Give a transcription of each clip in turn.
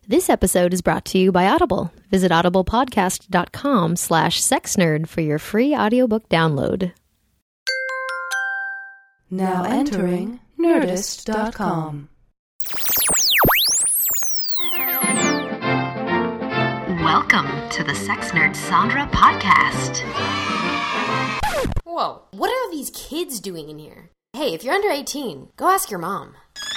This episode is brought to you by Audible. Visit audiblepodcast.com/sexnerd for your free audiobook download. Now entering Nerdist.com. Welcome to the Sex Nerd Sandra podcast. Whoa, what are these kids doing in here? Hey, if you're under 18, go ask your mom.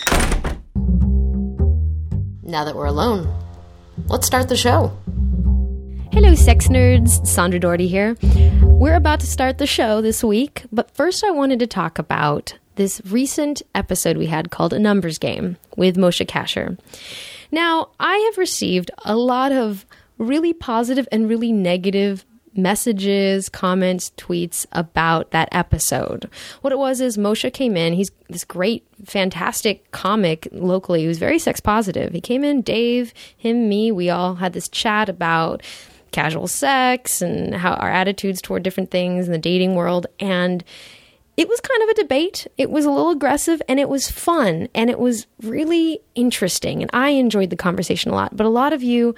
Now that we're alone, let's start the show. Hello, sex nerds. Sandra Doherty here. We're about to start the show this week, but first I wanted to talk about this recent episode we had called A Numbers Game with Moshe Kasher. Now, I have received a lot of really positive and really negative messages, comments, tweets about that episode. What it was is Moshe came in. He's this great, fantastic comic locally who's very sex positive. He came in, Dave, him, me, we all had this chat about casual sex and how our attitudes toward different things in the dating world. And it was kind of a debate. It was a little aggressive and it was fun and it was really interesting. And I enjoyed the conversation a lot. But a lot of you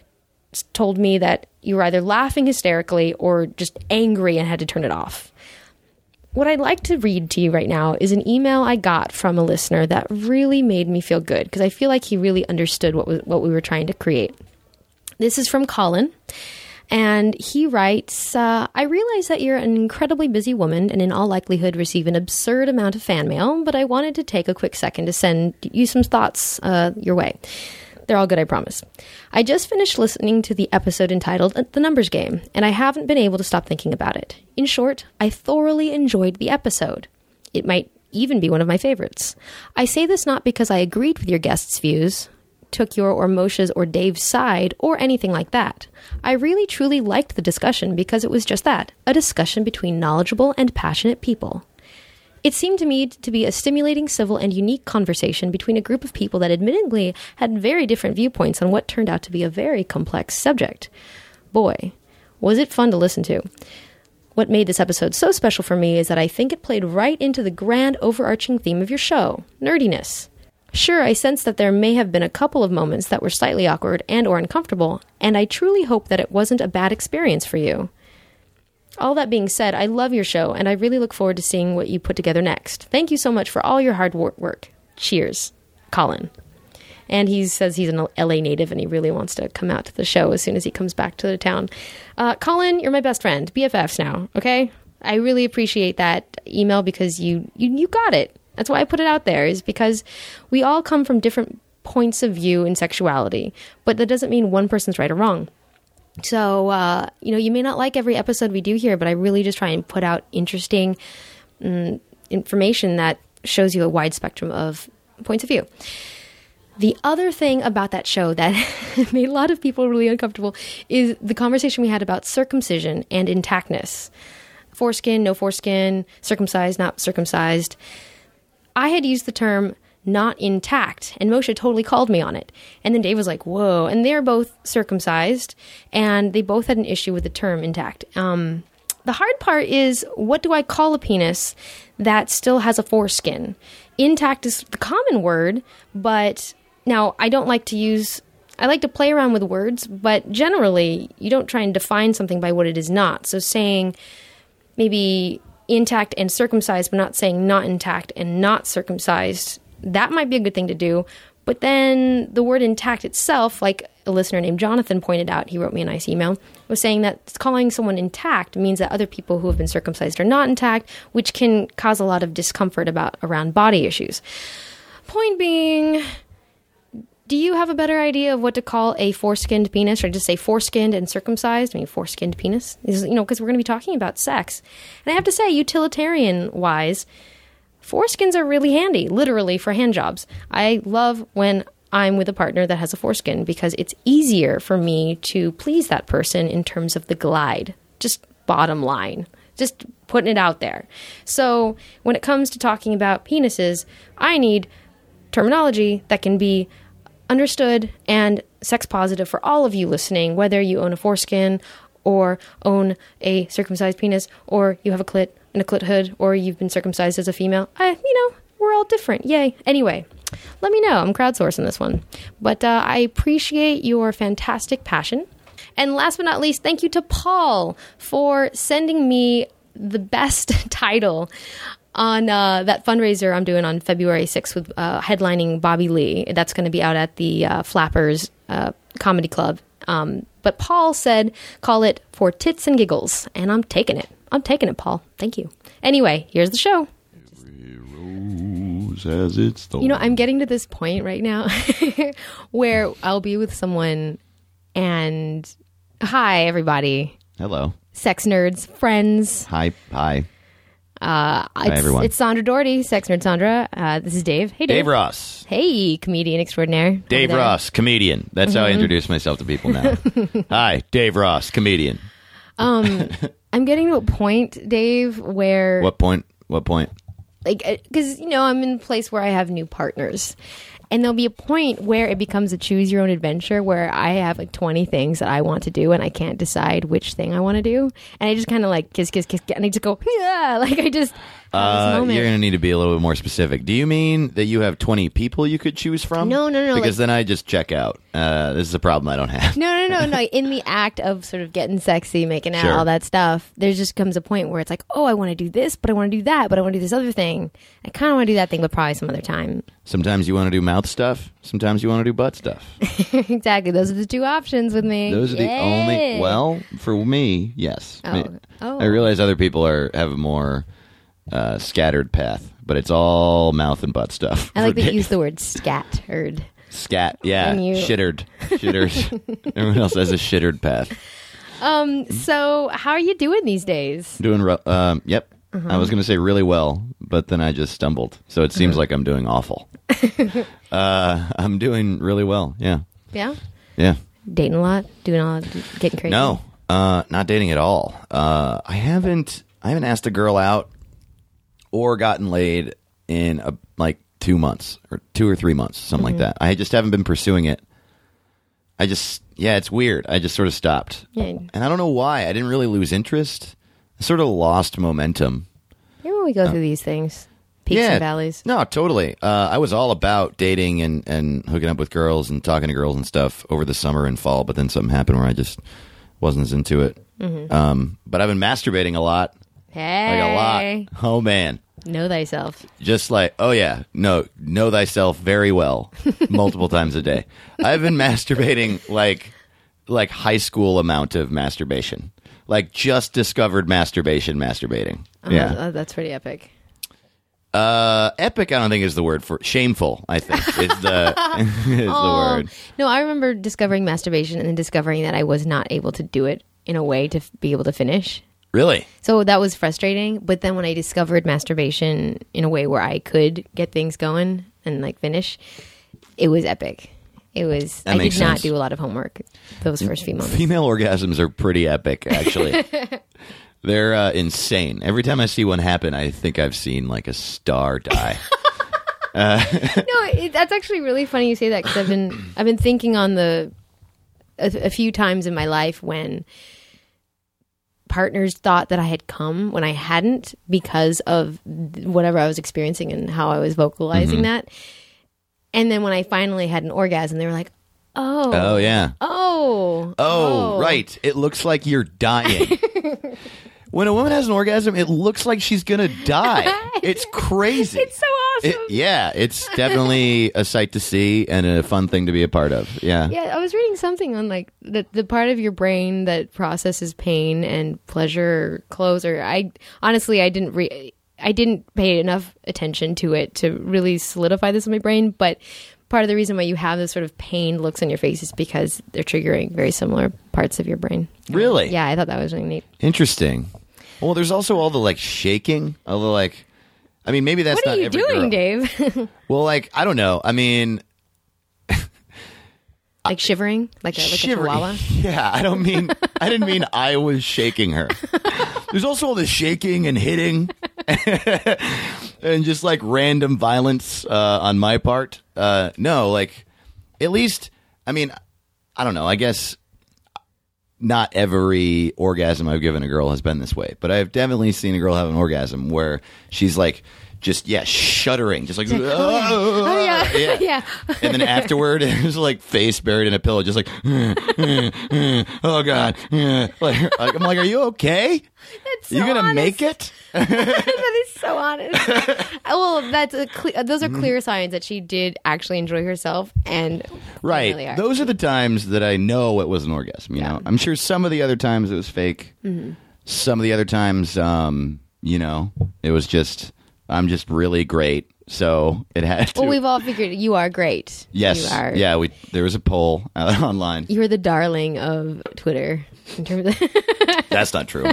told me that you were either laughing hysterically or just angry and had to turn it off. What I'd like to read to you right now is an email I got from a listener that really made me feel good because I feel like he really understood what we were trying to create. This is from Colin, and he writes, I realize that you're an incredibly busy woman and in all likelihood receive an absurd amount of fan mail, but I wanted to take a quick second to send you some thoughts your way. They're all good, I promise. I just finished listening to the episode entitled The Numbers Game, and I haven't been able to stop thinking about it. In short, I thoroughly enjoyed the episode. It might even be one of my favorites. I say this not because I agreed with your guests' views, took your or Moshe's or Dave's side, or anything like that. I really truly liked the discussion because it was just that, a discussion between knowledgeable and passionate people. It seemed to me to be a stimulating, civil, and unique conversation between a group of people that admittedly had very different viewpoints on what turned out to be a very complex subject. Boy, was it fun to listen to. What made this episode so special for me is that I think it played right into the grand overarching theme of your show, nerdiness. Sure, I sense that there may have been a couple of moments that were slightly awkward and or uncomfortable, and I truly hope that it wasn't a bad experience for you. All that being said, I love your show, and I really look forward to seeing what you put together next. Thank you so much for all your hard work. Cheers, Colin. And he says he's an LA native, and he really wants to come out to the show as soon as he comes back to the town. Colin, you're my best friend. BFFs now, okay? I really appreciate that email because you got it. That's why I put it out there, is because we all come from different points of view in sexuality, but that doesn't mean one person's right or wrong. So, you may not like every episode we do here, but I really just try and put out interesting information that shows you a wide spectrum of points of view. The other thing about that show that made a lot of people really uncomfortable is the conversation we had about circumcision and intactness. Foreskin, no foreskin, circumcised, not circumcised. I had used the term not intact, and Moshe totally called me on it. And then Dave was like, whoa. And they're both circumcised, and they both had an issue with the term intact. The hard part is, what do I call a penis that still has a foreskin? Intact is the common word, but now I like to play around with words, but generally you don't try and define something by what it is not. So saying maybe intact and circumcised, but not saying not intact and not circumcised, that might be a good thing to do. But then the word intact itself, like a listener named Jonathan pointed out, he wrote me a nice email, was saying that calling someone intact means that other people who have been circumcised are not intact, which can cause a lot of discomfort around body issues. Point being, do you have a better idea of what to call a foreskinned penis, or just say foreskinned and circumcised? I mean, foreskinned penis? Because we're going to be talking about sex. And I have to say, utilitarian-wise, foreskins are really handy, literally, for hand jobs. I love when I'm with a partner that has a foreskin because it's easier for me to please that person in terms of the glide. Just bottom line. Just putting it out there. So when it comes to talking about penises, I need terminology that can be understood and sex positive for all of you listening, whether you own a foreskin or own a circumcised penis, or you have a clit and a clit hood, or you've been circumcised as a female. We're all different. Yay. Anyway, let me know. I'm crowdsourcing this one. But I appreciate your fantastic passion. And last but not least, thank you to Paul for sending me the best title on that fundraiser I'm doing on February 6th with headlining Bobby Lee. That's going to be out at the Flappers Comedy Club. But Paul said, call it For Tits and Giggles. And I'm taking it. I'm taking it, Paul. Thank you. Anyway, here's the show. Every rose has its thorn. You know, I'm getting to this point right now where I'll be with someone and, hi, everybody. Hello. Sex nerds, friends. Hi. Hi, It's, everyone. It's Sandra Doherty, Sex Nerd Sandra. This is Dave. Hey, Dave. Dave Ross. Hey, comedian extraordinaire. Dave over there. Ross, comedian. That's how I introduce myself to people now. Hi, Dave Ross, comedian. I'm getting to a point, Dave, where... What point? What point? Like, because, you know, I'm in a place where I have new partners. And there'll be a point where it becomes a choose your own adventure where I have like 20 things that I want to do and I can't decide which thing I want to do. And I just kind of like kiss, and I just go, yeah, like I just have this moment. You're going to need to be a little bit more specific. Do you mean that you have 20 people you could choose from? No. Because like, then I just check out. This is a problem I don't have. No. In the act of sort of getting sexy, making out, Sure. all that stuff, there just comes a point where it's like, oh, I want to do this, but I want to do that, but I want to do this other thing. I kind of want to do that thing, but probably some other time. Sometimes you want to do mouth stuff. Sometimes you want to do butt stuff. Exactly. Those are the two options with me. Those are the only. Yay. Well, for me, yes. Oh. I realize other people have a more scattered path, but it's all mouth and butt stuff. I like for that you Dave. use the word scattered. Scat, yeah, And you- shitters. Everyone else has a shittered path. So how are you doing these days? Doing, yep. I was going to say really well, but then I just stumbled. So it seems like I'm doing awful. I'm doing really well. Yeah, Yeah? yeah. Dating a lot? Doing a lot? Getting crazy? No, not dating at all. I haven't asked a girl out or gotten laid in like 2 months or 2 or 3 months, something like that. I just haven't been pursuing it. It's weird. I just sort of stopped. Yeah. And I don't know why. I didn't really lose interest. I sort of lost momentum. You know when we go through these things? Peaks and valleys. No, totally. I was all about dating and hooking up with girls and talking to girls and stuff over the summer and fall, but then something happened where I just wasn't as into it. But I've been masturbating a lot. Hey. Like a lot. Oh, man. Know thyself. Just like, oh, yeah. No, know thyself very well. Multiple times a day. I've been masturbating like high school amount of masturbation. Like just discovered masturbating. Yeah. That's pretty epic. Epic, I don't think is the word for shameful. I think is the is the word. No, I remember discovering masturbation and then discovering that I was not able to do it in a way to be able to finish. Really? So that was frustrating. But then when I discovered masturbation in a way where I could get things going and like finish, it was epic. It was. That I makes did not sense. do a lot of homework those first few moments. Female orgasms are pretty epic, actually. They're insane. Every time I see one happen, I think I've seen like a star die. That's actually really funny you say that because I've been thinking on a few times in my life when partners thought that I had come when I hadn't because of whatever I was experiencing and how I was vocalizing that. And then when I finally had an orgasm, they were like, Oh, yeah. Oh, Right. It looks like you're dying. When a woman has an orgasm, it looks like she's going to die. It's crazy. It's so awesome. It's definitely a sight to see and a fun thing to be a part of. Yeah. Yeah, I was reading something on like the part of your brain that processes pain and pleasure or closure. I didn't pay enough attention to it to really solidify this in my brain, but part of the reason why you have this sort of pained looks on your face is because they're triggering very similar parts of your brain. Really? Yeah, I thought that was really neat. Interesting. Well, there's also all the like shaking, all the like. I mean, maybe that's What not are you every doing, girl. Dave? Well, like I don't know. I mean, Like shivering, like a chihuahua. Yeah, I didn't mean I was shaking her. There's also all the shaking and hitting, and just like random violence on my part. No, like at least. I mean, I don't know. I guess. Not every orgasm I've given a girl has been this way, but I've definitely seen a girl have an orgasm where she's like just shuddering, just like Oh, yeah. Yeah. And then afterward, it was like face buried in a pillow, just like oh god, like I'm like, are you okay? That's so you gonna honest. make it? That is so honest. Well, those are clear signs that she did actually enjoy herself, and Right. Really are. Those are the times that I know it was an orgasm. You know, I'm sure some of the other times it was fake. Some of the other times, you know, it was just I'm just really great. So it had to. Well, we've all figured you are great. Yes. You are. Yeah. There was a poll online. You're the darling of Twitter in terms of That's not true.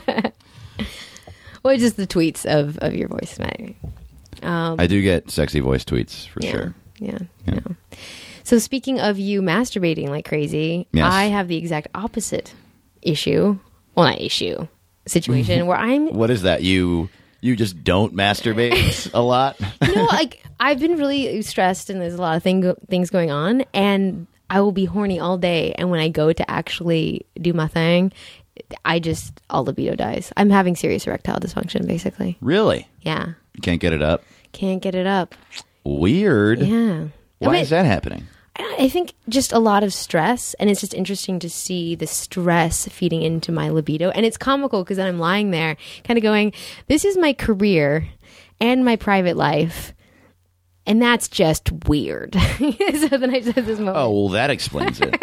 well, just the tweets of your voice matter. I do get sexy voice tweets for sure. Yeah. So speaking of you masturbating like crazy, Yes. I have the exact opposite issue. Well, not issue. Situation where I'm What is that? You just don't masturbate a lot? like I've been really stressed and there's a lot of things going on, and I will be horny all day, and when I go to actually do my thing, all libido dies. I'm having serious erectile dysfunction, basically. Really? Yeah. You can't get it up? Can't get it up. Weird. Yeah. Why is that happening? I think just a lot of stress, and it's just interesting to see the stress feeding into my libido. And it's comical because then I'm lying there kind of going, this is my career and my private life, and that's just weird. So then I just have this moment. Oh, well, that explains it.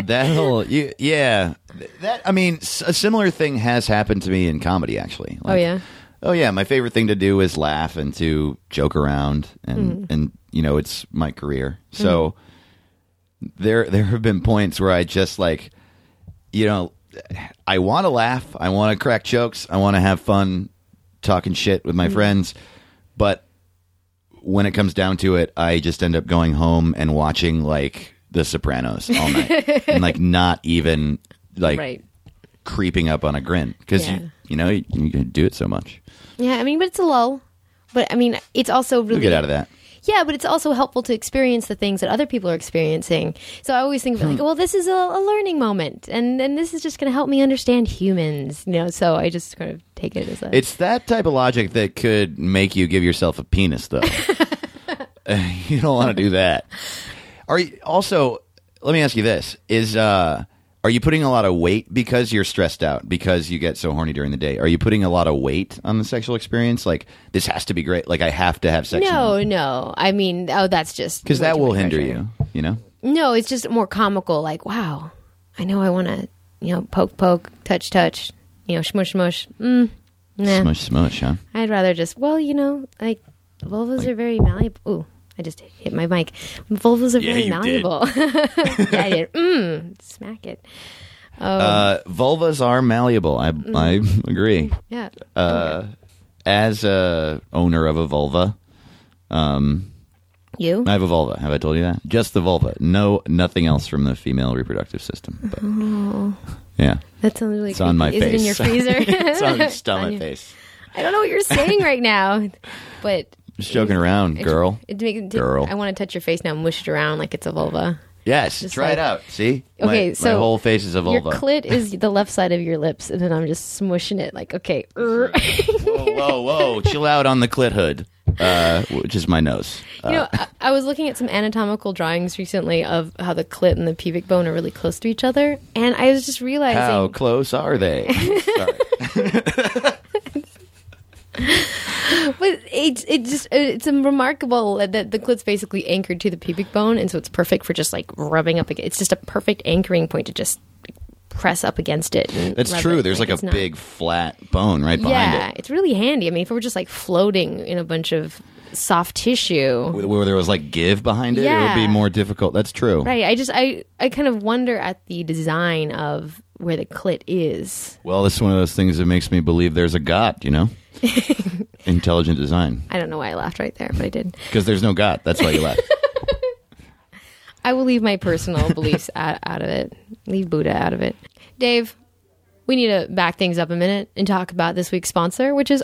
Yeah. I mean, a similar thing has happened to me in comedy, actually. Oh, yeah? Oh, yeah. My favorite thing to do is laugh and to joke around, and you know, it's my career. So there have been points where I just like, you know, I want to laugh, I want to crack jokes, I want to have fun talking shit with my friends, but when it comes down to it, I just end up going home and watching like The Sopranos all night, and like not even like Right. creeping up on a grin because Yeah. you know you can do it so much. Yeah, I mean, but it's a lull. But I mean, it's also really You'll get out of that. Yeah, but it's also helpful to experience the things that other people are experiencing. So I always think of it like, well, this is a learning moment, and this is just going to help me understand humans, you know. So I just kind of take it as a. It's that type of logic that could make you give yourself a penis, though. You don't want to do that. Are you also? Let me ask you this: are you putting a lot of weight because you're stressed out because you get so horny during the day? Are you putting a lot of weight on the sexual experience? Like, this has to be great. Like, I have to have sex. No. I mean, that's just Because way that too will much hinder pressure. you. You know. No, it's just more comical. Like, wow, I know I want to, you know, poke, touch, you know, smush. Nah, Smush, huh? I'd rather just, well, you know, like vulvas are very malleable. Ooh, I just hit my mic. Vulvas are Yeah, very you did. malleable. Yeah, I did. Smack it. Vulvas are malleable. I agree. Yeah. As a owner of a vulva, You? I have a vulva. Have I told you that? Just the vulva. No, nothing else from the female reproductive system. But, yeah. That sounds really It's on my Is face. it in your freezer? It's on my your- face. I don't know what you're saying right now, but Just joking around, girl. Girl. I want to touch your face now, mush it around like it's a vulva. Yes, Just try like- it out. See? Okay, my so whole face is a vulva. Your clit is the left side of your lips, and then I'm just smushing it like, okay. Whoa. Chill out on the clit hood, which is my nose. You know, I was looking at some anatomical drawings recently of how the clit and the pubic bone are really close to each other, and I was just realizing How close are they? Sorry. but it's remarkable that the clit's basically anchored to the pubic bone, and so it's perfect for just like rubbing up against. It's just a perfect anchoring point to just press up against it. And That's rub true. it. There's like a it's not- big flat bone right behind yeah, it. it's really handy. I mean, if it were just like floating in a bunch of soft tissue, Where there was like give behind it, it Yeah. would be more difficult. That's true. right? I kind of wonder at the design of where the clit is. Well, this is one of those things that makes me believe there's a God, you know? Intelligent design. I don't know why I laughed right there, but I did. Because there's no God. That's why you laugh. I will leave my personal beliefs out of it. Leave Buddha out of it. Dave, we need to back things up a minute and talk about this week's sponsor, which is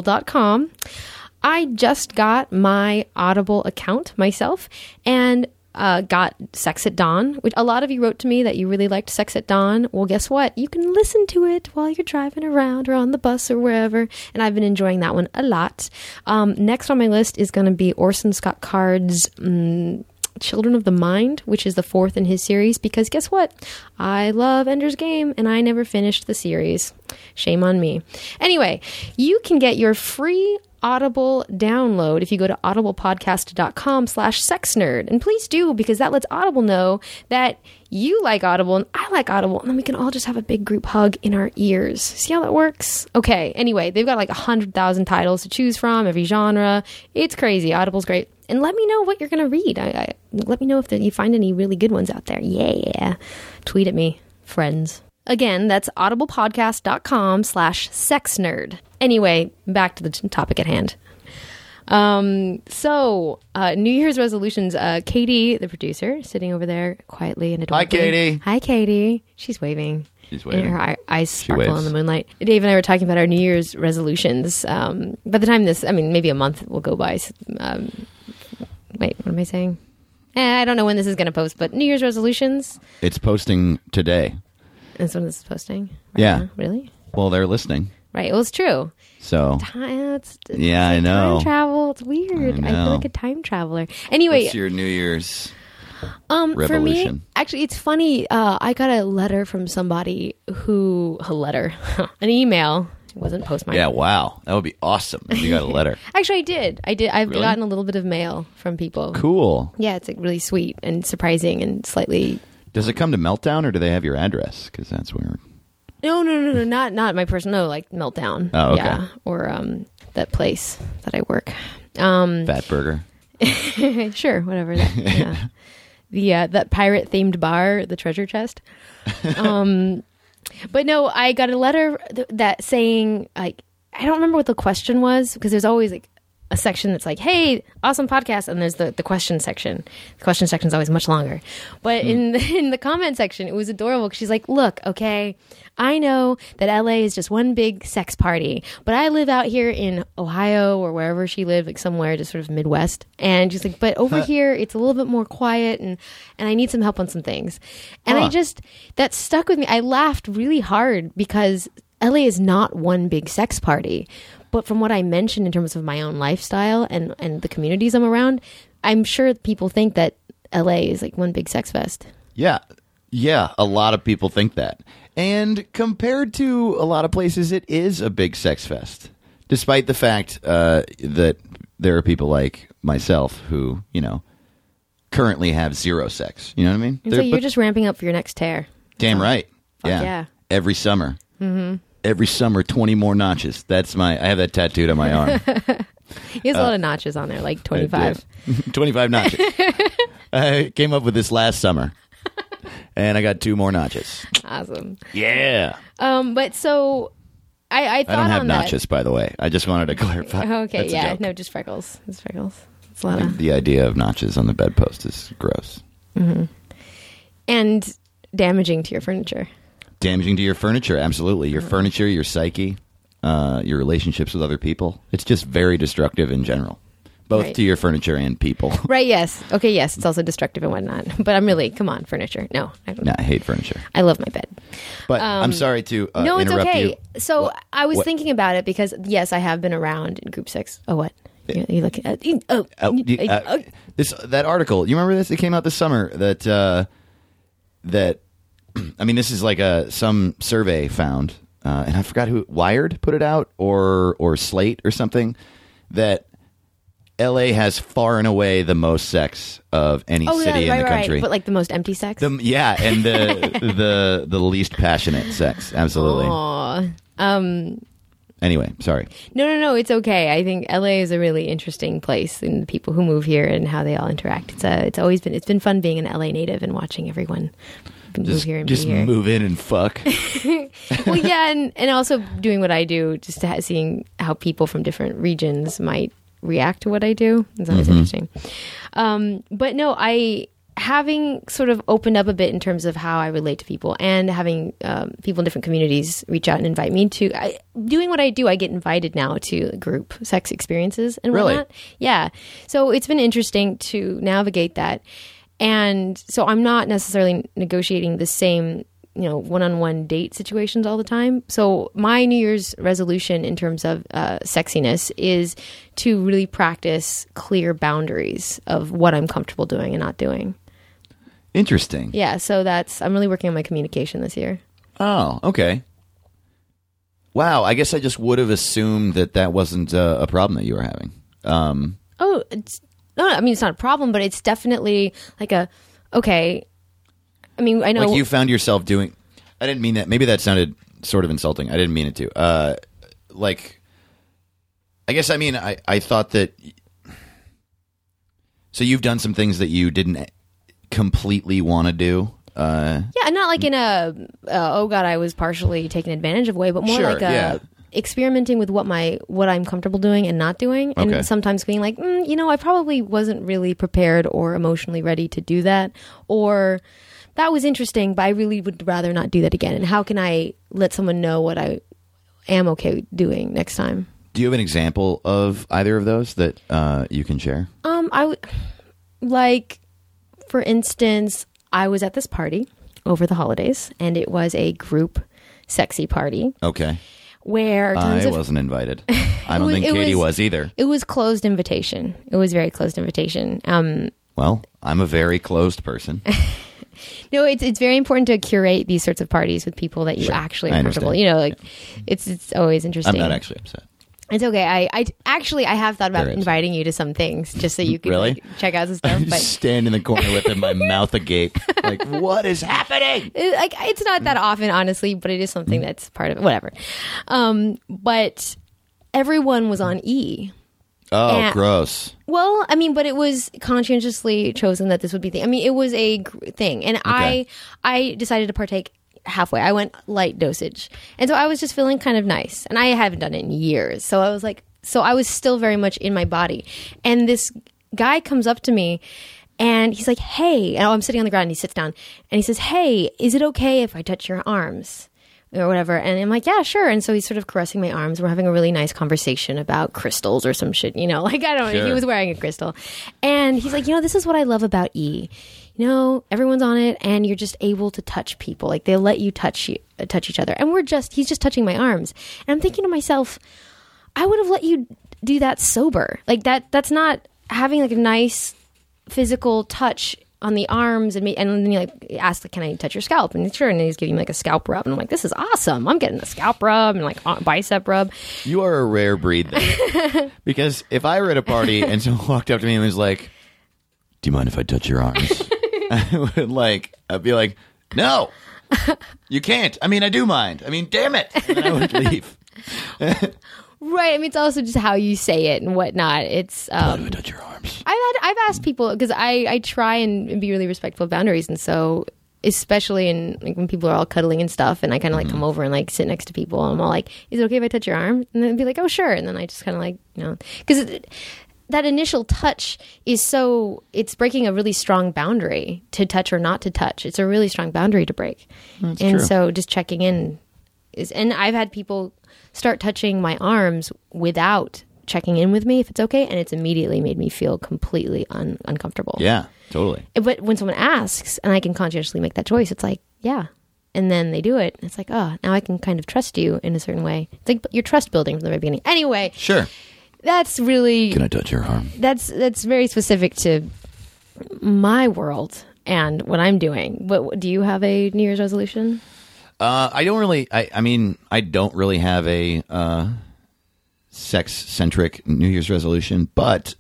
Audible.com. I just got my Audible account myself, and got Sex at Dawn, which a lot of you wrote to me that you really liked Sex at Dawn. Well, guess what? You can listen to it while you're driving around or on the bus or wherever. And I've been enjoying that one a lot. Next on my list is going to be Orson Scott Card's Children of the Mind, which is the 4th in his series, because guess what? I love Ender's Game and I never finished the series. Shame on me. Anyway, you can get your free Audible download if you go to audiblepodcast.com/sexnerd. And please do, because that lets Audible know that you like Audible and I like Audible, and then we can all just have a big group hug in our ears. See how that works? Okay, anyway, they've got like 100,000 titles to choose from, every genre. It's crazy. Audible's great. And let me know what you're going to read. Let me know if you find any really good ones out there. Yeah. Tweet at me, friends. Again, that's audiblepodcast.com/sexnerd. Anyway, back to the topic at hand. So New Year's resolutions. Katie, the producer, sitting over there quietly and adorably. Hi, Katie. Hi, Katie. She's waving. She's waving. And her eyes sparkle in the moonlight. Dave and I were talking about our New Year's resolutions. By the time maybe a month will go by. Wait, what am I saying? I don't know when this is going to post, but New Year's resolutions. It's posting today. That's when this is posting? Right Yeah. now? Really? Well, they're listening. Right. Well, it's true. So. It's I know. Time travel. It's weird. I feel like a time traveler. Anyway. What's your New Year's for revolution? me, actually, it's funny. I got a letter from somebody an email. It wasn't postmarked. Yeah, wow. That would be awesome if you got a letter. Actually, I did. I've Really? gotten a little bit of mail from people. Cool. Yeah, it's like really sweet and surprising and slightly... Does it come to Meltdown, or do they have your address? Because that's weird. No, not my personal, like Meltdown. Oh, okay. Yeah, or that place that I work. Fat Burger. Sure, whatever. That pirate-themed bar, the Treasure Chest. But no, I got a letter that saying, like, I don't remember what the question was, because there's always like a section that's like, hey, awesome podcast, and there's the question section. The question section is always much longer. But in the comment section, it was adorable, because she's like, look, okay, I know that LA is just one big sex party, but I live out here in Ohio or wherever she lived, like somewhere just sort of Midwest. And she's like, but over here, it's a little bit more quiet, and I need some help on some things. And that stuck with me. I laughed really hard, because LA is not one big sex party. But from what I mentioned in terms of my own lifestyle and the communities I'm around, I'm sure people think that LA is like one big sex fest. Yeah. Yeah, a lot of people think that. And compared to a lot of places, it is a big sex fest. Despite the fact that there are people like myself who, currently have zero sex. You know what I mean? And so you're just ramping up for your next tear. Damn right. Yeah. Every summer. Mm-hmm. Every summer, 20 more notches. I have that tattooed on my arm. He has a lot of notches on there, like 25. 25 notches. I came up with this last summer. And I got 2 more notches. Awesome. Yeah. But so I thought I don't have on notches, by the way. I just wanted to clarify. Okay, That's a yeah. joke. No, just freckles. It's freckles. It's a lot of... The idea of notches on the bedpost is gross. Mm-hmm. And damaging to your furniture. Damaging to your furniture, absolutely. Your furniture, your psyche, your relationships with other people. It's just very destructive in general. Both to your furniture and people. Right, yes. Okay, yes, it's also destructive and whatnot. But I'm really, come on, furniture. No, I don't. No, I hate furniture. I love my bed. But I'm sorry to no, it's interrupt okay. you. So What? I was thinking about it because, yes, I have been around in group sex. Oh, what? You look at... That article, you remember this? It came out this summer that I mean, this is like some survey found, and I forgot who, Wired put it out, or Slate or something, that LA has far and away the most sex of any city in the country. But like the most empty sex? And the least passionate sex, absolutely. Aww. Anyway, sorry. No, it's okay. I think LA is a really interesting place, and the people who move here and how they all interact. It's been fun being an LA native and watching everyone move here and just be here. Move in and fuck. Well, yeah, and also doing what I do, just seeing how people from different regions might react to what I do. It's always interesting. But no, having sort of opened up a bit in terms of how I relate to people, and having people in different communities reach out and invite me to doing what I do, I get invited now to group sex experiences and whatnot. Really? Yeah. So it's been interesting to navigate that. And so I'm not necessarily negotiating the same, one-on-one date situations all the time. So my New Year's resolution in terms of sexiness is to really practice clear boundaries of what I'm comfortable doing and not doing. Interesting. Yeah, so I'm really working on my communication this year. Oh, okay. Wow, I guess I just would have assumed that wasn't a problem that you were having. It's not a problem, but it's definitely like okay. I mean, I know. Like you found yourself doing. I didn't mean that. Maybe that sounded sort of insulting. I didn't mean it to. I guess I mean I thought that. So you've done some things that you didn't completely want to do. Yeah, not like in oh God, I was partially taken advantage of way, but more sure, like experimenting with what I'm comfortable doing and not doing, and sometimes being like, I probably wasn't really prepared or emotionally ready to do that, or that was interesting, but I really would rather not do that again. And how can I let someone know what I am okay doing next time? Do you have an example of either of those that you can share? I would like, for instance, I was at this party over the holidays, and it was a group sexy party. Okay. Where I wasn't invited. I don't think Katie was either. It was closed invitation. It was very closed invitation. Well, I'm a very closed person. No, it's very important to curate these sorts of parties with people that you actually are comfortable. It's always interesting. I'm not actually upset. It's okay. I have thought about inviting you to some things just so you can really? Check out some stuff. But stand in the corner with my mouth agape, like, what is happening? It's not that often, honestly, but it is something that's part of it. Whatever. But everyone was on E. Oh, and, gross. Well, I mean, but it was conscientiously chosen that this would be the thing. I mean, it was a thing, and I decided to partake halfway. I went light dosage. And so I was just feeling kind of nice. And I haven't done it in years. So I was still very much in my body. And this guy comes up to me and he's like, hey, and I'm sitting on the ground and he sits down and he says, hey, is it okay if I touch your arms? Or whatever. And I'm like, yeah, sure. And so he's sort of caressing my arms. We're having a really nice conversation about crystals or some shit, like, I don't know. He was wearing a crystal. And he's like, this is what I love about E. Everyone's on it and you're just able to touch people. Like they let you touch each other. And he's just touching my arms. And I'm thinking to myself, I would have let you do that sober. Like that's not having like a nice physical touch on the arms and then you ask, can I touch your scalp? And sure, and he's giving me like a scalp rub, and I'm like, this is awesome. I'm getting a scalp rub and like bicep rub. You are a rare breed, then. Because if I were at a party and someone walked up to me and was like, "Do you mind if I touch your arms?" I'd be like, "No, you can't. I mean, I do mind. I mean, damn it!" And then I would leave. Right. I mean, it's also just how you say it and whatnot. It's Why do I touch your arms? I've asked people because I try and be really respectful of boundaries, and so especially in when people are all cuddling and stuff, and I kind of come over and sit next to people, and I'm all like, "Is it okay if I touch your arm?" And they'd be like, "Oh, sure." And then I just kind of because that initial touch is it's breaking a really strong boundary to touch or not to touch. It's a really strong boundary to break, That's and true. so just checking in and I've had people start touching my arms without checking in with me if it's okay, and it's immediately made me feel completely uncomfortable. Yeah, totally. But when someone asks and I can consciously make that choice, it's like, yeah. And then they do it. And it's like, oh, now I can kind of trust you in a certain way. It's like you're trust building from the very beginning. Anyway. Sure. That's really... Can I touch your arm? That's very specific to my world and what I'm doing. But do you have a New Year's resolution? I don't really. I mean, I don't really have a sex-centric New Year's resolution, but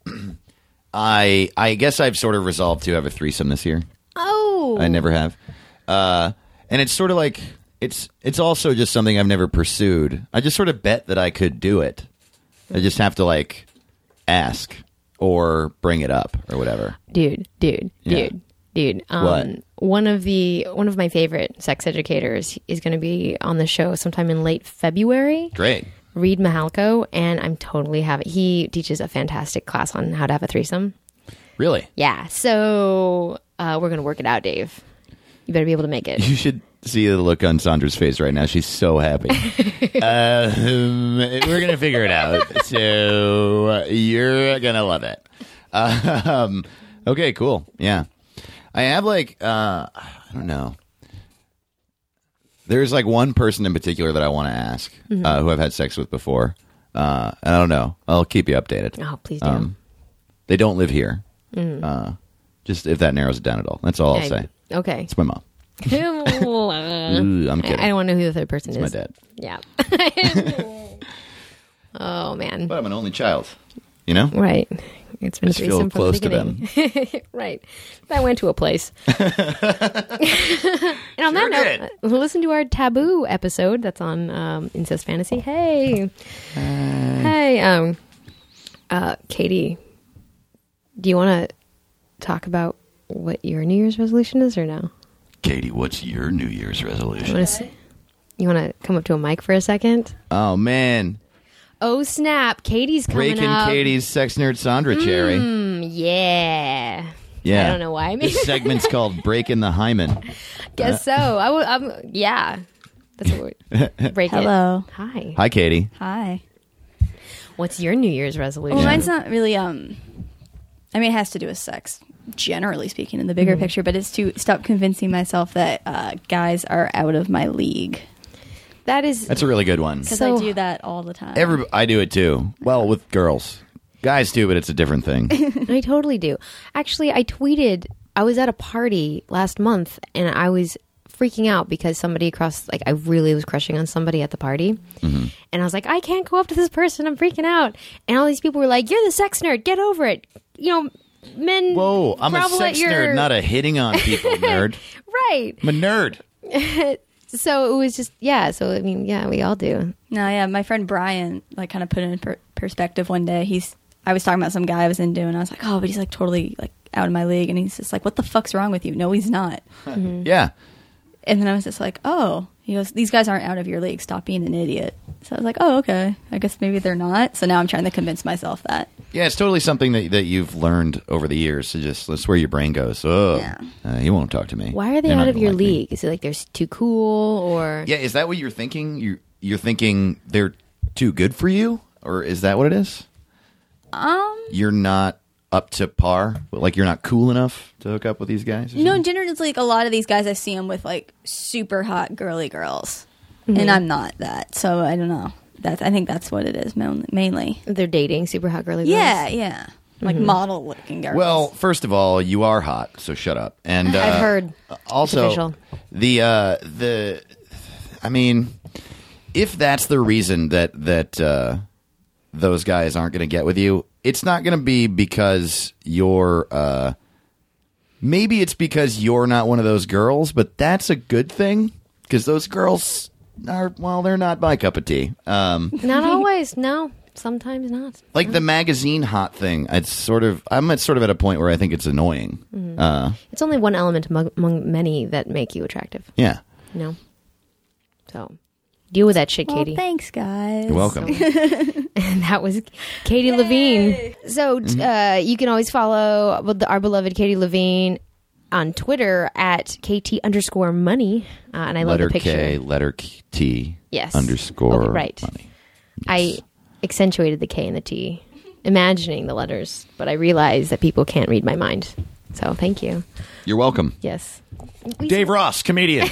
I guess I've sort of resolved to have a threesome this year. Oh, I never have, and it's sort of like it's also just something I've never pursued. I just sort of bet that I could do it. I just have to ask or bring it up or whatever. Dude. What? One of my favorite sex educators is going to be on the show sometime in late February. Great. Reed Mahalko, and I'm totally he teaches a fantastic class on how to have a threesome. Really? Yeah. So we're going to work it out, Dave. You better be able to make it. You should see the look on Sandra's face right now. She's so happy. We're going to figure it out. So you're going to love it. Okay, cool. Yeah. I have like I don't know. There's like one person in particular that I want to ask who I've had sex with before. And I don't know. I'll keep you updated. Oh, please do. They don't live here. Just if that narrows it down at all. That's all I'll say. Okay. It's my mom. Ooh, I'm kidding. I don't want to know who the third person It's is. my dad. Yeah. Oh, man. But I'm an only child. You know? Right. It's been I just feel threesome from close the to them. beginning. Right. I went to a place. And on that note, listen to our Taboo episode that's on Incest Fantasy. Hey. Hey. Katie, do you want to talk about what your New Year's resolution is or no? Katie, what's your New Year's resolution? You want to come up to a mic for a second? Oh, man. Oh, snap. Katie's coming Breaking up. Katie's Sex Nerd Sandra Cherry. Yeah. Yeah. I don't know why I made This segment's called Breaking the Hymen. Guess so. Yeah. That's what we're break Hello. it. Hi. Hi, Katie. Hi. What's your New Year's resolution? Well, mine's not really, I mean, it has to do with sex, generally speaking, in the bigger picture, but it's to stop convincing myself that guys are out of my league. That's a really good one. Because So- I do that all the time. I do it too. Well, with girls. Guys do, but it's a different thing. I totally do. Actually, I was at a party last month and I was freaking out because somebody I really was crushing on somebody at the party. And I was like, I can't go up to this person. I'm freaking out. And all these people were like, you're the sex nerd. Get over it. You know, men. Whoa, I'm a grovel sex at your... nerd, not a hitting on people nerd. Right. I'm a nerd. So it was just, yeah. So, I mean, yeah, we all do. No, yeah, my friend Brian, like, kind of put it in perspective one day. I was talking about some guy I was into, and I was like, oh, but he's, like, totally, like, out of my league. And he's just like, what the fuck's wrong with you? No, he's not. Yeah. And then I was just like, oh. He goes, these guys aren't out of your league. Stop being an idiot. So I was like, oh, okay. I guess maybe they're not. So now I'm trying to convince myself that. Yeah, it's totally something that you've learned over the years. So that's where your brain goes. Oh, he won't talk to me. Why are they They're out not of gonna your like me. league? Is it like they're too cool or? Yeah, is that what you're thinking? You're thinking they're too good for you? Or is that what it is? You're not up to par? Like you're not cool enough to hook up with these guys? or No, something? generally, it's like a lot of these guys I see them with like super hot girly girls, and I'm not that. So I don't know. I think that's what it is mainly. They're dating super hot girly girls? Yeah, like model looking girls. Well, first of all, you are hot, so shut up. And I've heard. also It's official. I mean, if that's the reason that those guys aren't going to get with you, it's not going to be because you're maybe it's because you're not one of those girls, but that's a good thing because those girls they're not my cup of tea. Not always. No, sometimes not. Like the magazine hot thing, I'm sort of at a point where I think it's annoying. It's only one element among many that make you attractive. Yeah. You know? So, deal with that shit, well, Katie. thanks, guys. You're welcome. And that was Katie Levine. So, you can always follow our beloved Katie Levine on Twitter at KT_money. And I love the picture. K, letter T, Yes. underscore Okay, right. money. I accentuated the K and the T, imagining the letters, but I realized that people can't read my mind. So, thank you. You're welcome. Yes. Dave Ross, comedian.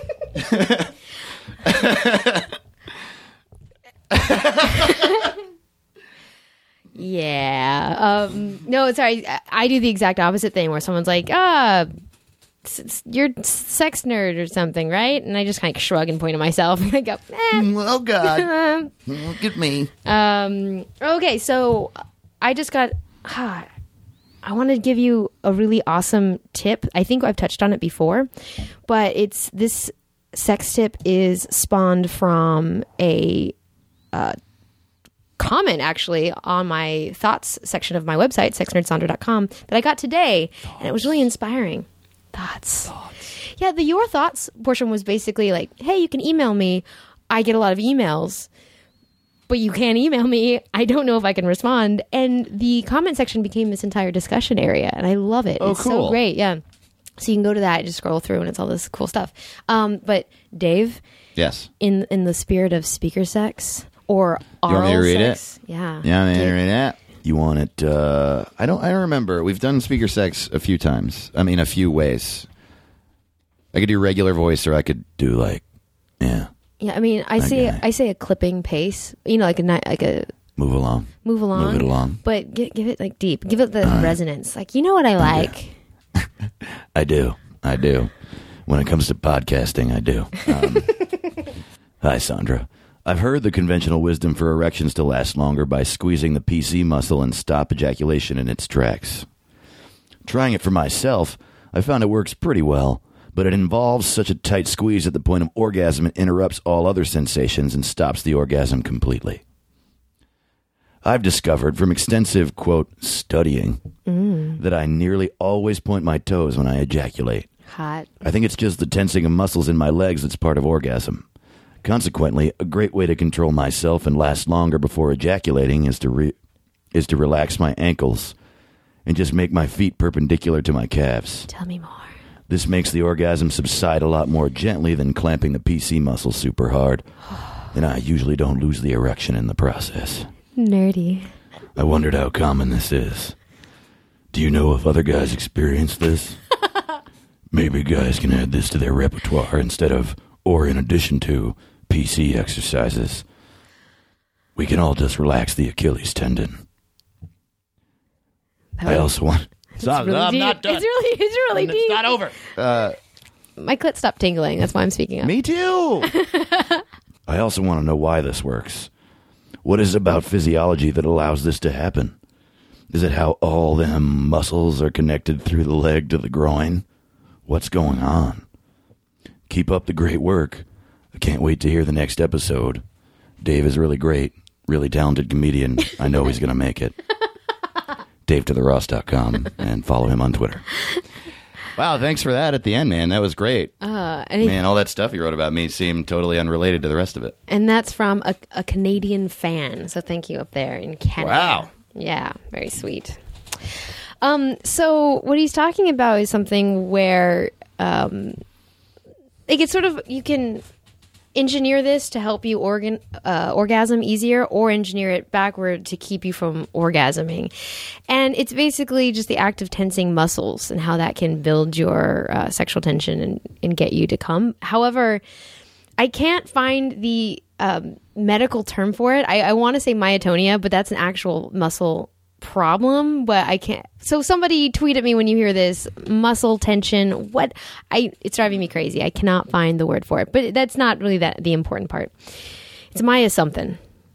Yeah. No, sorry. I do the exact opposite thing where someone's like, you're sex nerd or something, right? And I just kind of shrug and point at myself and I go, Oh, God. Look at me. Okay, so I just got... I want to give you a really awesome tip. I think I've touched on it before, but this sex tip is spawned from a comment actually on my thoughts section of my website, sexnerdsandra.com, that I got today, and it was really inspiring. Thoughts. Yeah, the your thoughts portion was basically like, hey, you can email me. I get a lot of emails, but you can't email me. I don't know if I can respond. And the comment section became this entire discussion area, and I love it. Oh, it's cool. so great. Yeah. So you can go to that, just scroll through, and it's all this cool stuff. But Dave, Yes. in the spirit of speaker sex or You want oral me to read sex, yeah, Yeah, I'm going to read that. You want it? I don't remember. We've done speaker sex a few times. I mean, a few ways. I could do regular voice, or I could do like, yeah. Yeah, I mean, I say a clipping pace. Like a move along. Move it along. But give it like deep. Give it the resonance. Like, you know what I like. I do. When it comes to podcasting, I do. Hi, Sandra. I've heard the conventional wisdom for erections to last longer by squeezing the PC muscle and stop ejaculation in its tracks. Trying it for myself, I found it works pretty well, but it involves such a tight squeeze at the point of orgasm it interrupts all other sensations and stops the orgasm completely. I've discovered from extensive, quote, studying, that I nearly always point my toes when I ejaculate. Hot. I think it's just the tensing of muscles in my legs that's part of orgasm. Consequently, a great way to control myself and last longer before ejaculating is to relax my ankles and just make my feet perpendicular to my calves. Tell me more. This makes the orgasm subside a lot more gently than clamping the PC muscle super hard, and I usually don't lose the erection in the process. Nerdy. I wondered how common this is. Do you know if other guys experience this? Maybe guys can add this to their repertoire instead of, or in addition to, PC exercises. We can all just relax the Achilles tendon. I also want... I'm not done. It's really deep. It's not over. My clit stopped tingling. That's why I'm speaking up. Me too. I also want to know why this works. What is it about physiology that allows this to happen? Is it how all them muscles are connected through the leg to the groin? What's going on? Keep up the great work. I can't wait to hear the next episode. Dave is really great, really talented comedian. I know he's going to make it. DaveToTheRoss.com and follow him on Twitter. Wow, thanks for that at the end, man. That was great. Man, all that stuff you wrote about me seemed totally unrelated to the rest of it. And that's from a Canadian fan. So thank you up there in Canada. Wow. Yeah, very sweet. So what he's talking about is something where it's sort of, you can engineer this to help you orgasm easier, or engineer it backward to keep you from orgasming. And it's basically just the act of tensing muscles and how that can build your sexual tension and get you to come. However, I can't find the medical term for it. I want to say myotonia, but that's an actual muscle problem, but I can't. So somebody tweet at me when you hear this, muscle tension. It's driving me crazy. I cannot find the word for it, but that's not really the important part. It's Maya something.